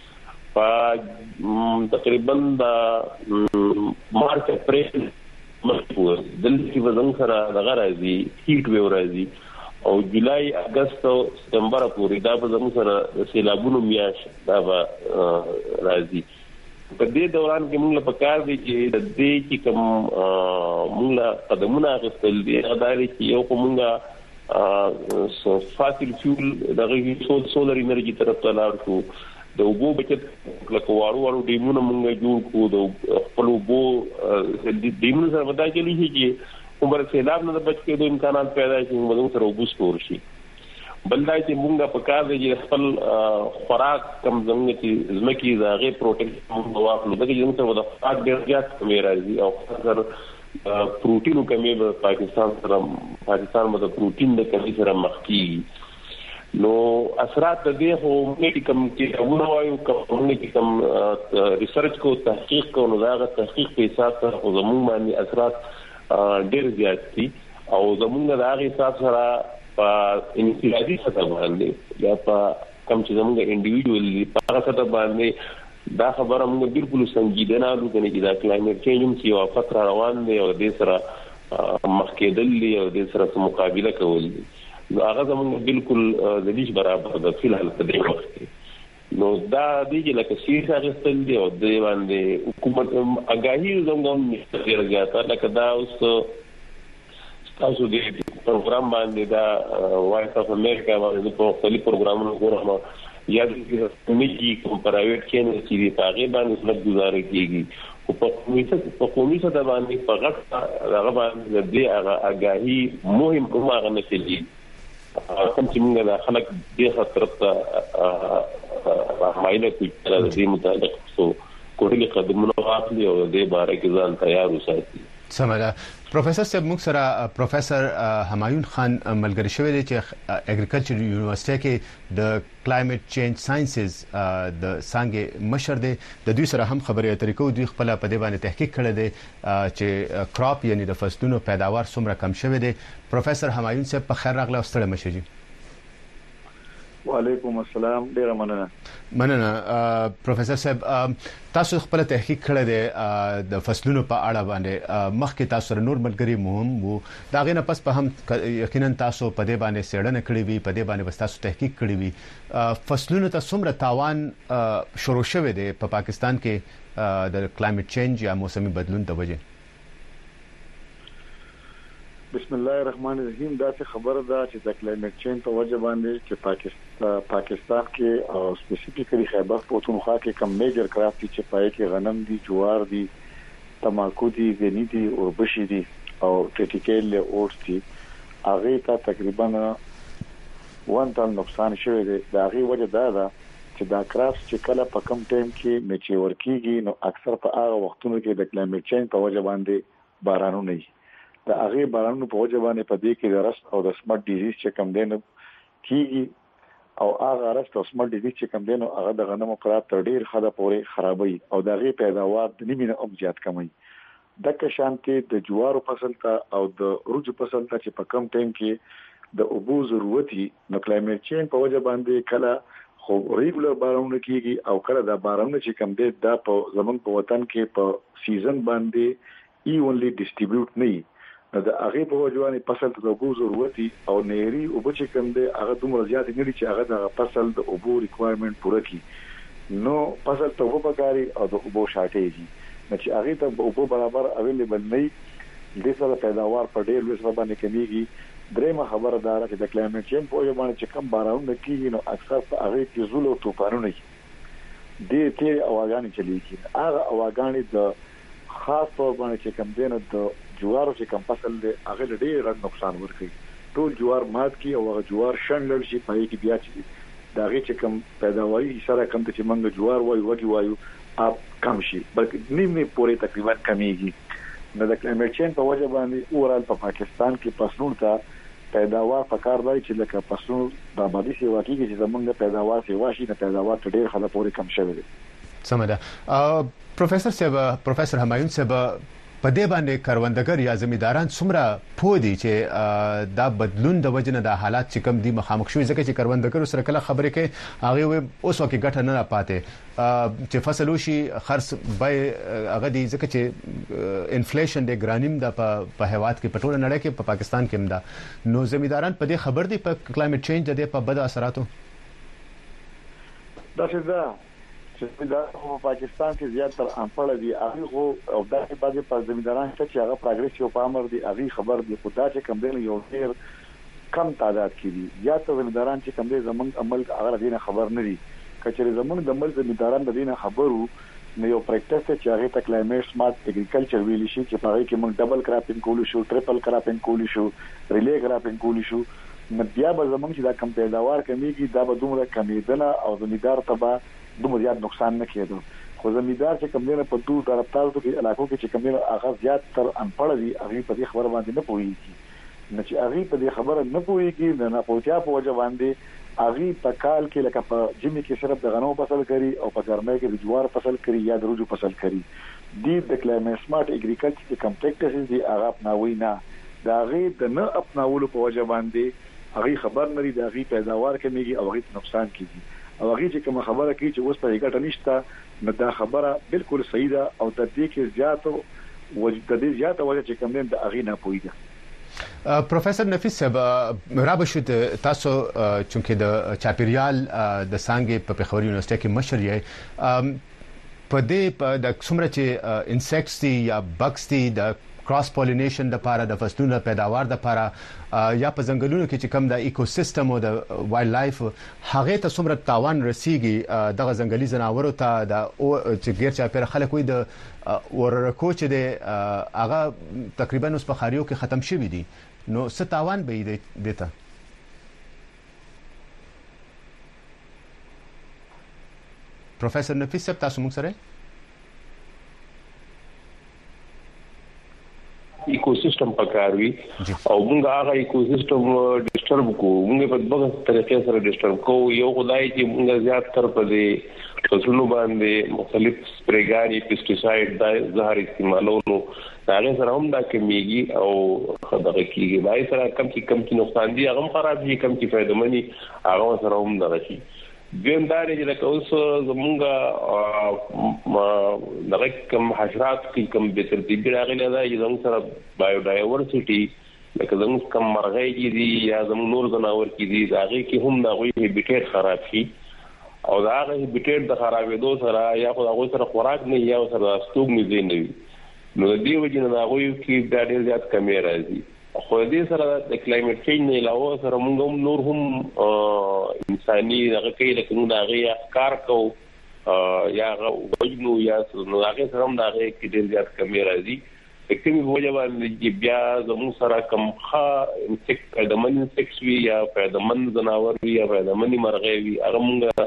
تقریبا د مارچ اپریل مخکې دلته کې وزن سره دغه راځي هیټ ویو راځي او جولای اگست او سپتمبر پورې دا په زموږ سره سیلابونو میاش دا راځي په دې دوران کې موږ په کار دي چې د دې چې کوم موږ قدمونه اخیستل دي دا لري چې یو کومه فاسیل فیول دغه سولر انرژي طرف ته لاړ شو د وګو بچت لکه وارو وارو ډیمونه مونږ جوړ کو د خپل وګو د ډیمونو سره ودا چلی شي چې عمر سیلاب نه بچ کېدو امکانات پیدا شي موږ سره وګو سٹور شي بلدای چې مونږه په کار دی چې خپل خوراک کم زموږ چې زمکي زاغه پروټیکټ موږ واخلو دغه چې موږ د خوراک ډیر زیات کمی راځي او سره پروټینو کمی په پاکستان سره پاکستان مده پروټین د کمی سره مخ کیږي نو اثرات د دې هو میډیکم کې هغه وایو کومه کې کوم ریسرچ کو تحقیق کو نو دا تحقیق په حساب سره خو زموږ باندې اثرات ډېر زیات دي او زموږ د هغه حساب سره په انفرادي سطح باندې یا په کوم چې زموږ انډیویډوال په هغه سطح باندې دا خبره موږ بالکل سنجیدنه لو کنه چې دا کلایمټ چینج هم چې او فقر روان دی او د سره مخکېدل دی او د سره مقابله کول دي نو هغه زموږ بالکل د دې برابر د فلحال په دې وخت کې نو دا دی لکه سیس اغستل دی او د باندې حکومت اگاهی زموږ ډیر زیاته لکه دا اوس تاسو دې پروګرام باندې دا وایس اف امریکا باندې په خپل پروګرامونو ګورم یا د کمیټي کوم پرایویټ چینل چې په هغه باندې خلک گزارې کیږي او په کومه په کومه څه باندې په غټ هغه باندې د هغه اگاهی مهم کومه هغه نشي کوم چې موږ د خلک د خطر ته مایله کوي د دې مطابق سو کوټلي قدمونه واخلي او د دې باره کې ځان تیار وساتي سمه پروفیسور صاحب موږ سره پروفیسور همایون خان ملګری شوی دی چې اګریکلچر یونیورسيټي کې د کلایمټ چینج ساينسز د څنګه مشر دی د دوی سره هم خبرې اترې کوو دوی خپل په دې باندې تحقیق کړی دی چې کراپ یعنی د فصلونو پیداوار څومره کم شوی دی پروفیسور همایون صاحب په خیر راغلی او ستړي مشه جی وعلیکم السلام ډیر مننه مننه پروفیسور صاحب تاسو خپل تحقیق کړی دی د فصلونو په اړه باندې مخکې تاسو سره نور ملګری مهم وو دا غینه پس په هم یقینا تاسو په دې باندې سیړنه کړې وي په دې باندې تاسو تحقیق کړی وي فصلونو ته څومره تاوان شروع شوه دی په پاکستان کې د کلایمټ چینج یا موسمي بدلون د وجه بسم الله الرحمن الرحیم دا څه خبره ده چې د کلایمټ چینج په وجه باندې چې پاکستان پاکستان کې او سپیسیفیکلی خیبر پختونخوا کې کم میجر کرافټ چې پای کې غنم دي جوار دي تماکو دي غنی دي اوربشي دي او ټیټیکل اوټس دي هغه ته تقریبا وان ټن نقصان شوی دی دا هغه وجه دا ده چې دا کرافټ چې کله په کم ټایم کې میچور کیږي نو اکثر په هغه وختونو کې د کلایمټ چینج په وجه باندې بارانونه نه د هغه بارانونو په وجه باندې په دې کې د رست او د سمټ ډیزیز چې کم دین کیږي او هغه رست او سمټ ډیزیز چې کم دین هغه د غنمو قرات تر ډیر خده پورې خرابوي او د هغه پیداوار د نیمه او زیات کموي د کشانتي د جوارو فصل ته او د روج فصل ته چې په کم ټایم کې د اوبو ضرورت نو کلایمټ چینج په وجه باندې کله خو ریګولر بارانونه کیږي او کله د بارانونه چې کم دي د په زمون په وطن کې په سیزن باندې ایونلی ډیسټریبیوټ نه د هغه په وجواني فصل ته د اوبو ضرورت او نهري او چې کوم دی هغه دومره زیات نه دي چې هغه د فصل د اوبو ریکوایرمنټ پوره کړي نو فصل ته وبګاری او د اوبو شارټیږي چې هغه ته اوبو برابر اویلیبل نه دي سره پیداوار په ډېر لوی سره باندې کمیږي درېمه خبره دا ده چې د کلایمټ چینج په یو باندې چې کم بارانونه کیږي نو اکثر په هغه کې زول او طوفانونه دي د تیر اواګانی چلیږي هغه اواګانی د خاص طور باندې چې کم دینه د جوارو چې کم فصل دی هغه ډېر نقصان ورکړي ټول جوار مات کی او هغه جوار شنډل شي پای کې بیا چې دا غي چې کم پیداواري اشاره کم ته چې منګ جوار وای وږي وایو اپ کم شي بلکې نیم نه پورې تقریبا کمیږي نو د کلایمټ چینج په وجه باندې اورال په پاکستان کې فصلونو ته پیداوار پکار دی چې لکه فصلونو د آبادی سیوا کېږي چې زمونږ پیداوار سیوا شي د پیداوار ډېر خلک پورې کم شوی دی سمده پروفیسور صاحب پروفیسور همایون صاحب په دې باندې کاروندګر یا زمینداران څومره پودي چې دا بدلون د وجنه د حالات چې کم دي مخامخ شوي ځکه چې کاروندګر سره کله خبرې کوي هغه اوس وخت ګټه نه پاتې چې فصل وشي خرڅ به هغه دي ځکه چې انفلیشن د ګرانیم د په هیواد کې پټول نړۍ کې په پاکستان کې مده نو زمینداران په دې خبر دي په کلایمټ چینج د په بد اثراتو دا څه چې دا په پاکستان کې زیاتره انپړ دي هغه او دا په بعضي په زمینداران چې هغه پروګرس په امر دي هغه خبر دي خدا چې کم دی یو ډیر کم تعداد کې دي زیاتره زمینداران چې کم دي زمونږ عمل هغه دینه خبر نه دي کچې زمونږ د عمل زمینداران د دینه خبرو نو یو پریکټس چې هغه ته کلایمټ سمارټ اګریکلچر ویل شي چې په هغه کې موږ ډبل کراپینګ کولو شو ټریپل کراپینګ کولو شو ریلې کراپینګ کولو شو نو بیا به زمونږ چې دا کم پیداوار کمیږي دا به دومره کمیدنه او زمیندار تبا دومره زیات نقصان نه کېدو خو زمیندار چې کم نه په دوه طرفدارو کې علاقو کې چې کم نه هغه زیات تر انپړ دي هغه په دې خبره باندې نه پوهیږي نه چې هغه په دې خبره نه پوهیږي نه پوهتیا په وجه باندې هغه په کال کې لکه په جمی کې صرف د غنمو فصل کوي او په ګرمۍ کې د جوار فصل کوي یا د روجو فصل کوي د کلایمټ سمارټ اګریکلچر کې کم پریکټسز دي هغه اپناوي نه دا غي د نه اپناولو په وجه باندې هغه خبر نه لري د هغه پیداوار کمیږي او هغه نقصان کوي او هغه چې کوم خبره کوي چې اوس په ګټه نشته نو دا خبره بالکل صحیح ده او د دې کې زیات وجد دې زیات وجه چې کوم د هغه نه پوهیږي پروفیسور نفیس صاحب رابط شو تاسو چې د چاپیریال د سانګې په پیښور یونیورسيټي کې مشر یې په دې د څومره چې انسیکټس دي یا بګس دي د کراس پولینیشن د لپاره د فصلونو پیداوار د لپاره یا په ځنګلونو کې چې کم د ایکوسیستم او د وایلډ لایف هغه ته څومره تاوان رسیږي دغه ځنګلي ځناورو ته د چې غیر چا پر خلک وي د ورکو چې د هغه تقریبا اوس په خاریو کې ختم شوی دي نو څه تاوان به دي دته پروفیسور نفیس صاحب تاسو موږ سره ایکوسیستم پکاروي او موږ هغه ایکوسیستم ډیسټرب کوو موږ په دغه طریقې سره ډیسټرب کوو یو خدای چې موږ زیات تر په دې فصلونو باندې مختلف سپریګاری پیسټیساید د زهر استعمالولو هغه سره هم دا کمیږي او خدای کیږي بای سره کم چې کم چې نقصان دي هغه خراب دي کم چې فائدہ مني هغه سره هم دغه شي ګونداري چې لکه اوس زمونږه دغه کوم حشرات کې کوم به ترتیب راغلي دا چې زموږ سره بایو ډایورسيټي لکه زموږ کوم مرغۍ دي یا زموږ نور ځناور کې دي دا غي کې هم دا غوي هیبیټیټ خراب شي او دا غي هیبیټیټ د خرابېدو سره یا خو دا غوي سره خوراک نه یا سره ستوګ نه دي نه نو د دې وجه نه دا غوي کې دا ډېر زیات کمی راځي خو دې سره د کلایمټ چینج نه علاوه سره موږ هم نور هم انساني دغه کې لکه نو دا غي کار کو یا وجنو یا نو هغه سره هم دا غي کې ډېر زیات کمی راځي کومي وجه باندې بیا زموږ سره کم ښه انسیکټ د من انسیکټس وی یا د من ځناور وی یا د منی مرغۍ وی هغه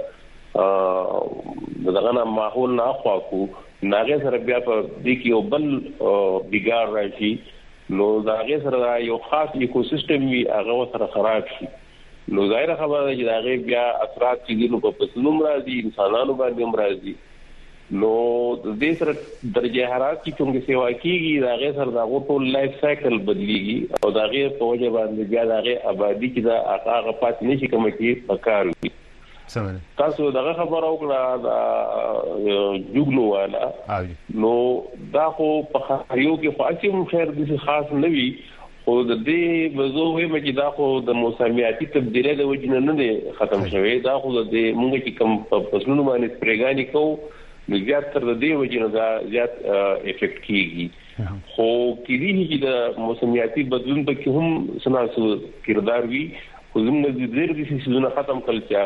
موږ دغه نه ماحول نه خوا کو ناغه سره بیا په دې کې یو بل بګار راشي نو دا هغه سره یو خاص ایکوسیستم وی هغه سره خراب شي نو ظاهر خبره ده چې دا هغه بیا اثرات چې دي نو په فصلونو راځي انسانانو باندې هم راځي نو د دې سره درجه حرارت چې کومه سیوا کیږي دا هغه سره دا ټول لایف سایکل بدلیږي او دا هغه په وجه باندې بیا دا هغه آبادی چې دا هغه پات نشي کوم کې پکار وي تاسو دغه خبر او کړه دا جوګنو والا نو دا خو په خاریو کې خاصم خیر دي خاص نه وي خو د دې وزو وې مې دا خو د موسمیاتي تبدیلی د وجې نه نه ختم شوی دا خو د موږ چې کوم فصلونو باندې سپریګانی کوو نو زیات تر د دې وجې نه دا زیات افیکټ کیږي خو کېدی چې د موسمیاتي بدلون په کې هم سناسو کردار وي خو زموږ د دې د سيزونه ختم کول چې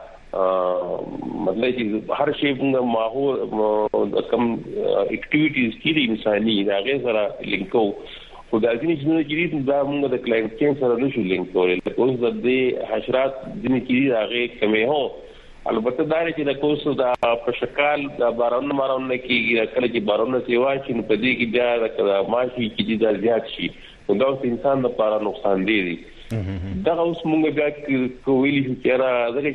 هغه مطلب چې هر شی په ماحول کم اکټیویټیز کې انساني دا غیر سره لینکو خدای دې چې جديد دا موږ د کلاینټ چین سره نشو لینک کولای اوس د دې حشرات د نکري راغې کمې هو البته دا چې د کوسو دا په شکل د بارون مارون کېږي کله چې بارون سیوا چې په دې کې بیا د ماشي چې د زیات شي دا انسان لپاره نقصان دی دا اوس موږ بیا کویلی چې را دغه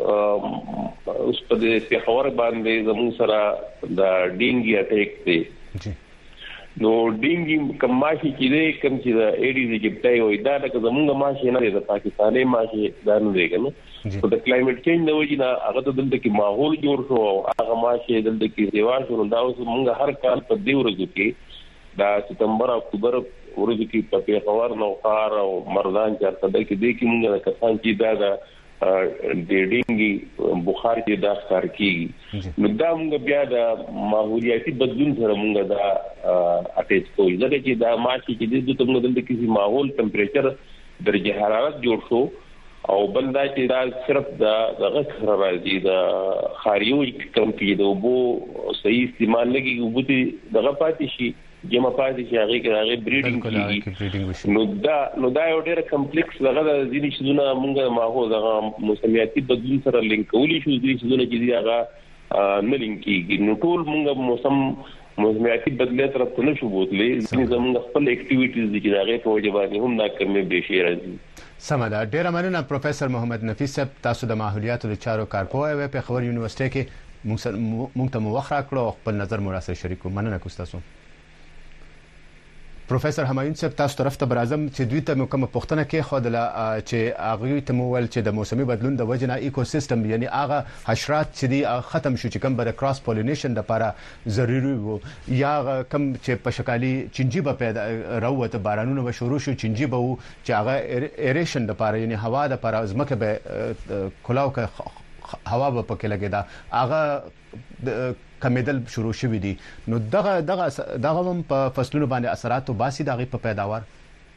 چې اوس په دې په خبر باندې زموږ سره د ډینګي اٹیک دی نو ډینګي کوم ماشي چې دې کوم چې د ایډیز ایجپټای وي دا د زمونږ ماشي نه د پاکستاني ماشي دا نه دی کنه په د کلایمټ چینج د وجې نه هغه د دلته کې ماحول جوړ شو او هغه ماشي دلته کې سیوا شو دا اوس موږ هر کال په دې ورځو کې دا سپتمبر اکتوبر ورځو کې په پیښور نوخار او مردان چارته د کې دې کې موږ د کسان چې دا د ډینګي بخار کې دا ښکار کیږي نو دا موږ بیا د ماحولیاتي بدلون سره موږ دا اټیچ کوو ځکه چې دا ماشي چې د موږ دلته کې ماحول ټمپریچر درجه حرارت جوړ شو او بلدا چې دا صرف د دغه سره راځي د خاریو کم کې د وبو صحیح استعمال لګي وبو دغه پاتې شي جمع پاتې شي هغه کې هغه بریډینګ کیږي نو دا نو دا یو ډېر کمپلیکس دغه د ځینې شیزونه موږ ماحول دغه موسمیاتي بدلون سره لینک کولی شو ځینې شیزونه چې هغه نه لینک کیږي نو ټول موږ موسم موسمیاتي بدلون طرف ته نشو بوتلې ځینې زموږ خپل اکټیویټیز چې هغه په وجه باندې هم ناکامې به شي راځي سمدا ډېر مننه پروفیسور محمد نفیس صاحب تاسو د ماحولیاتو د چارو کارپوه او په خبر یونیورسيټي کې موږ ته مو وخت راکړو خپل نظر مو راسره شریکو مننه کوم تاسو پروفیسور همایون صاحب تاسو طرف ته برازم چې دوی ته کوم پوښتنه کې خودله چې هغه ته مول چې د موسمي بدلون د وجنه ایکوسیستم یعنی هغه حشرات چې دی ختم شو چې کوم بر کراس پولینیشن د لپاره ضروري وو یا کوم چې په شکالي چنجي به پیدا راوته بارانونه به شروع شو چنجي به چې هغه ایریشن د لپاره یعنی هوا د لپاره ځمکه به کلاو کې هوا به پکې لګیدا هغه کمیدل شروع شوې دي نو دغه دغه دغه هم په فصلونو باندې اثرات او باسي دغه په پیداوار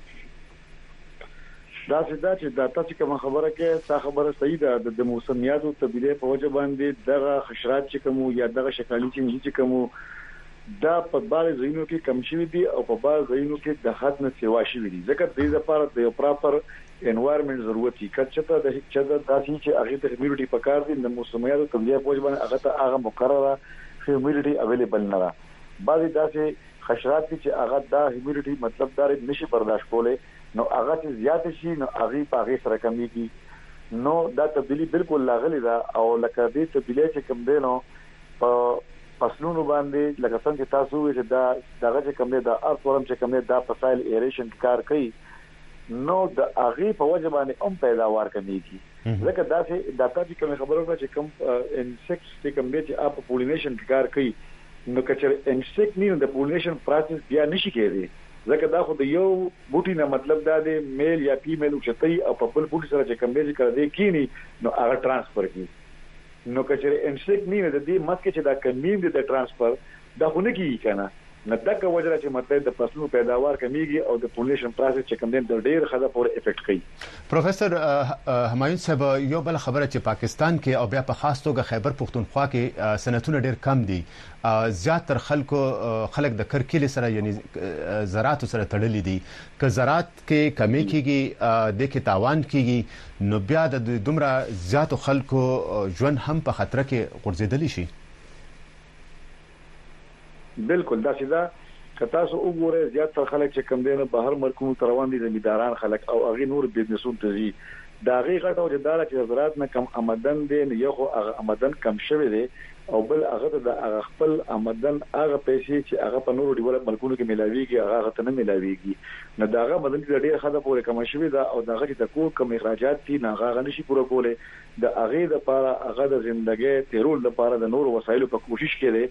دا سدا چې دا تاسو کوم خبره کې تا خبره صحیح ده د موسمیاتو تبدیلی په وجه باندې دغه حشرات چې کوم یا دغه شکالي چې کوم دا په بعض ځایونو کې کم شوي دي او په بعض ځایونو کې د حد نه سیوا شوي دي ځکه د دې لپاره د یو پراپر انوایرنمنت ضرورت دي کچته د چا د داسې چې هغه د هیومډیټي په کار دي د موسمیاتو تبدیلی په وجه باندې هغه ته هغه مقرره هیومډیټي اویلیبل نه ده بعضی داسې حشرات چې هغه دا هیومډیټي مطلب دا نشي برداشت کولای نو هغه چې زیات شي نو هغه په هغه سره کمیږي نو دا تبدیلی بالکل لاغلی ده او لکه دې تبدیلی چې کوم دی نو په فصلونو باندې لکه څنګه تاسو وایي چې دا دغه چې کوم دی دا ارث ورم چې کوم دی دا په سایل ایریشن کار کوي نو د هغه په وجه باندې هم پیداوار کمیږي ځکه دا چې د تاسو کوم خبرونه چې کوم انسیکټس چې کوم دی چې اپ پولینیشن کار کوي نو کچر انسیکټ نه د پولینیشن پروسس بیا نشي کېږي ځکه دا خو د یو بوټي نه مطلب دا دی میل یا فیمیل وشتي او په بل بوټي سره چې کوم دی چې کړي کینی نو هغه ترانسفر کیږي نو کچره انسیکټ نه د دې مسکه چې دا کمیم دي د ترانسفر دا خو نه کیږي کنه نه دغه وجره چې مطلب د فصلونو پیداوار کمیږي او د پولینیشن پروسس چې کوم د ډیر خدا پورې افیکټ کوي پروفیسور همایون صاحب یو بل خبره چې پاکستان کې او بیا په خاص توګه خیبر پختونخوا کې سنتونه ډیر کم دي زیات تر خلکو خلک د کرکیل سره یعنی زراعت سره تړلې دي که زراعت کې کمی کیږي د کې تاوان کیږي نو بیا د دومره زیات خلکو ژوند هم په خطر کې غورځېدلی شي بالکل دا چې دا کتا سو وګوره زیات تر خلک چې کم دینه بهر ملکونو تروان دي زمیداران خلک او اغه نور بزنسون ته زی دا غي غټ او جدار چې زراعت نه کم آمدن دي یو خو آمدن کم شوی دی او بل هغه د خپل آمدن هغه پیسې چې هغه په نورو ډیولپ ملکونو کې ملاويږي هغه ته نه ملاويږي نو داغه بدل دي ډیر خده پورې کم شوی دا او داغه چې د کور کم اخراجات دي نه هغه نشي پوره کولای د هغه د لپاره هغه د ژوندۍ تیرول لپاره د نورو وسایلو په کوشش کړي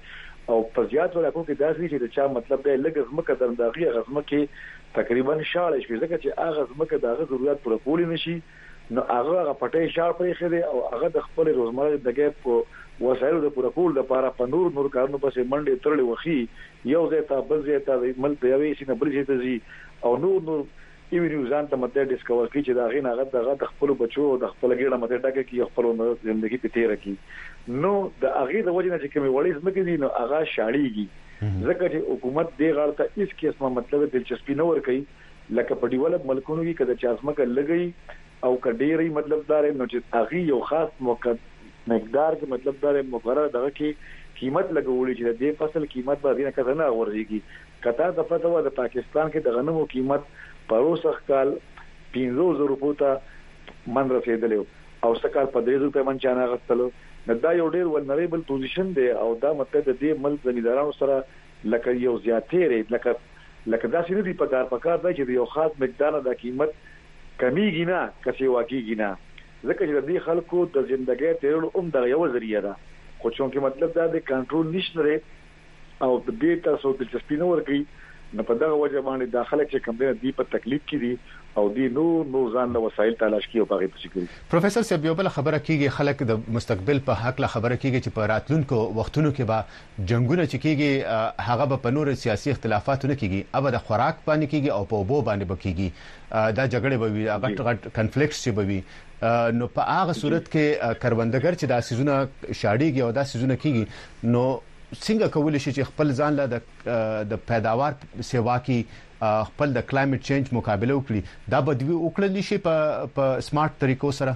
او په زیات علاقو کې داسې چې چا مطلب دی لږ ځمکه درنداغي غزمه کې تقریبا شاړ شي ځکه چې هغه ځمکه دغه ضرورت پوره کولی نشي نو هغه پټې شاړ پرې خېده او هغه د خپل روزمره دغه په وسایلو د پوره کول لپاره په نور نور کارونو پسې منډې ترلې وخی یو ځای ته بل ځای ته مل په یوې سینه بل ځای ته ځي او نور نور ایوینیو ځان ته مته ډیسکور کی چې دا غي نه غد د خپل بچو د خپل ګډه مته ډکه کی خپل ژوندۍ په تیر کی نو د هغه د وجه نه چې کومي وړي زمکه دي نو هغه شاړيږي ځکه چې حکومت دې غاړه ته هیڅ قسمه مطلب دلچسپي نه ور کوي لکه په ډیولپ ملکونو کې کله چې ازمکه لګي او کډيري مطلب دار نو چې هغه یو خاص موقع مقدار کې مطلب دار مقرره دغه کې قیمت لګولې چې د فصل قیمت به نه کړنه ورېږي کته د پته و د پاکستان کې د غنمو قیمت پروسخ کال پنځه زره روپو ته من رسیدلی او سکال په درې روپے من چانه غستلو دا یو ډیر ولنریبل پوزیشن دی او دا مطلب د دې ملک زمیندارانو سره لکه یو زیاتې لکه لکه دا چې دی په کار پکار دی چې یو خاص مقدار د قیمت کمیږي نه کسي واقعي نه ځکه چې د دې خلکو د ژوندۍ تیرولو هم د یو ذریعہ ده خو چې مطلب دا د کنټرول نشته او د دې تاسو د دلچسپي نه ورګي نو په دغه وجه باندې داخله چې کوم دی په تکلیف کې دي او دی نو نو ځان له وسایل تلاش کوي او په غیب شي پروفیسور صاحب یو بل خبره کیږي خلک د مستقبل په حق له خبره کیږي چې په راتلونکو وختونو کې به جنگونه چې کیږي هغه به په نور سیاسي اختلافاتو نه کیږي ابد خوراک باندې کیږي او په اوبو باندې به کیږي دا جګړه به وي هغه غټ کنفلیکټس چې به وي نو په هغه صورت کې کروندګر چې دا سيزونه شاړيږي او دا سيزونه کیږي نو څنګه کولای شي چې خپل ځان له د پیداوار سیوا کې خپل د کلایمټ چینج مقابله وکړي دا به دوی وکړل شي په په سمارټ طریقو سره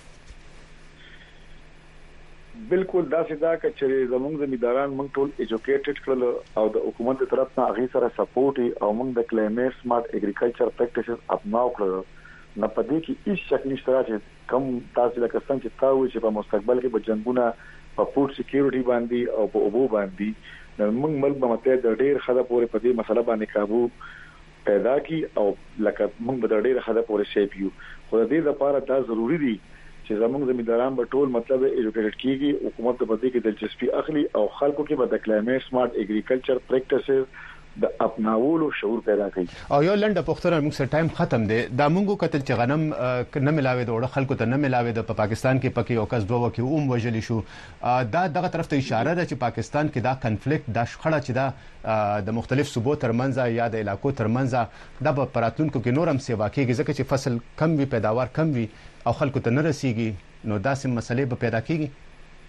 بالکل دا سیدا چې زموږ زمینداران موږ ټول ایجوکیټډ کړل او د حکومت طرف نه هغه سره سپورټ او موږ د کلایمټ سمارټ اګریکلچر پریکټیسز اپناو کړل نه پدې کې هیڅ شک نشته چې کم تاسو لکه څنګه چې تاسو چې په مستقبل کې به جنگونه په فود سکیورټي باندې او په اوبو باندې نو موږ ملک به مته د ډېر خدای پورې په دې مسله باندې قابو پیدا کی او لکه موږ به د ډېر خدای پورې شي پیو خو د دې لپاره دا ضروری دي چې زموږ زمینداران به ټول مطلب ایجوکیټډ کیږي حکومت په دې کې دلچسپي اخلي او خلکو کې به د کلایمټ سمارټ اګریکلچر پریکټیسز د اپناولو شعور پیدا کوي او یو لنډه پوښتنه موږ سره ټایم ختم دی دا موږ کتل چې غنم نه ملاوي د وړ خلکو ته نه ملاوي د پاکستان کې پکې یو کس دوه کې اوم وجلی شو دا دغه طرف ته اشاره ده چې پاکستان کې دا کنفلیکټ د شخړه چې دا د مختلف صوبو ترمنځ یا د علاقو ترمنځ د پراتونکو کې نورم سیوا کېږي ځکه چې فصل کم وي پیداوار کم وي او خلکو ته نه رسیږي نو دا سم مسلې به پیدا کیږي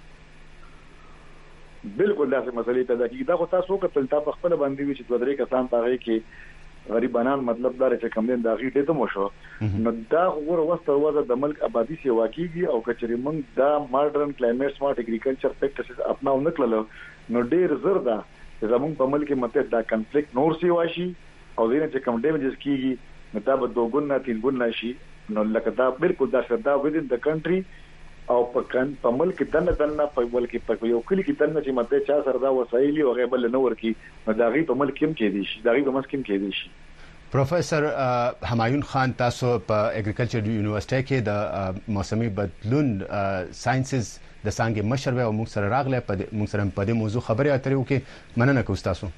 بالکل دا څه مسلې پیدا کیږي دا خو تاسو کتل تاسو په خپل باندې وی چې دوه درې کسان پاره کې غریبانان مطلب دا چې کم دین دا غي ته مو شو نو دا وګوره وسته وځه د ملک آبادی سی واقعي او کچري موږ دا ماډرن کلایمټ سمارټ اګریکلچر پریکټیسز اپناو نکړل نو ډیر زر دا زموږ په ملک مته دا کنفلیکټ نور سی واشي او دینه چې کم ډیمیجز کیږي نو دا به دوه ګنا تین ګنا شي نو لکه دا بالکل دا شدا ودین د کنټري او په کان په ملک دنه دنه په ملک په یو کلی کې دنه چې مده چا سره دا وسایل او غیبل نه ورکی نو دا غي په ملک کې کې دي شي دا غي په مسکم کې دي شي پروفیسور همایون خان تاسو په اګریکلچر یونیورسيټي کې د موسمي بدلون ساينسز د څنګه مشر و او موږ سره راغله په موږ سره په دې موضوع خبرې اترې وکي مننه کوم تاسو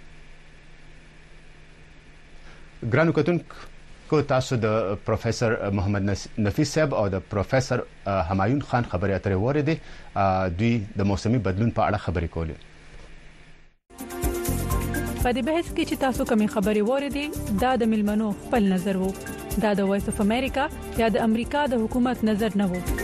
ګرانو کتونکو کو تاسو د پروفیسور محمد نفیس صاحب او د پروفیسور همایون خان خبرې اترې وریدي دوی د موسمي بدلون په اړه خبرې کولې په دې بحث کې چې تاسو کومې خبرې وریدي دا د ملمنو خپل نظر وو دا د وایس اف امریکا یا د امریکا د حکومت نظر نه وو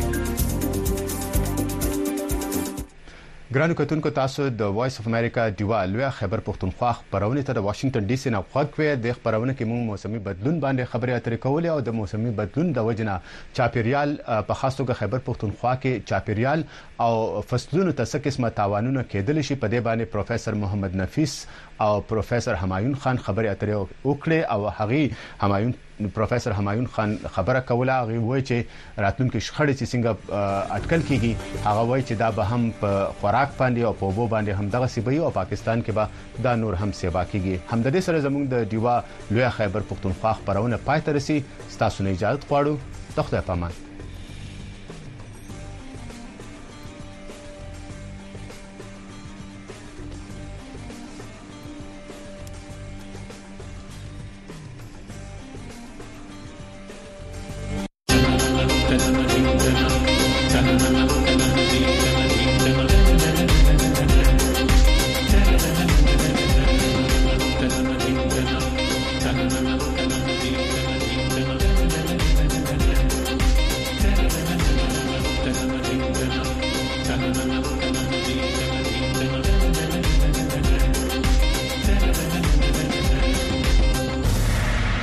ګرانو کتونکو تاسو د وایس اف امریکا دیوا لوی خبر پښتونخوا خبرونه ته د واشنگټن ډي سي نه خوښوي د خبرونه کې موږ موسمي بدلون باندې خبرې اترې کولې او د موسمي بدلون د وجنه چاپیریال په خاص توګه خبر پښتونخوا کې چاپیریال او فصلونو ته څه قسمه تاوانونه کېدل شي په دې باندې پروفیسور محمد نفیس او پروفیسور همایون خان خبرې اترې وکړي او هغه همایون پروفیسور همایون خان خبره کوله هغه وایي چې راتلونکي شخړې چې څنګه اټکل کیږي هغه وایي چې دا به هم په خوراک باندې او په وبو باندې هم دغه سیبي او پاکستان کې به دا نور هم سیوا کیږي هم د دې سره زموږ د دیوا لوی خیبر پښتونخوا خبرونه پای ته رسي تاسو نه اجازه غواړو تخته پامان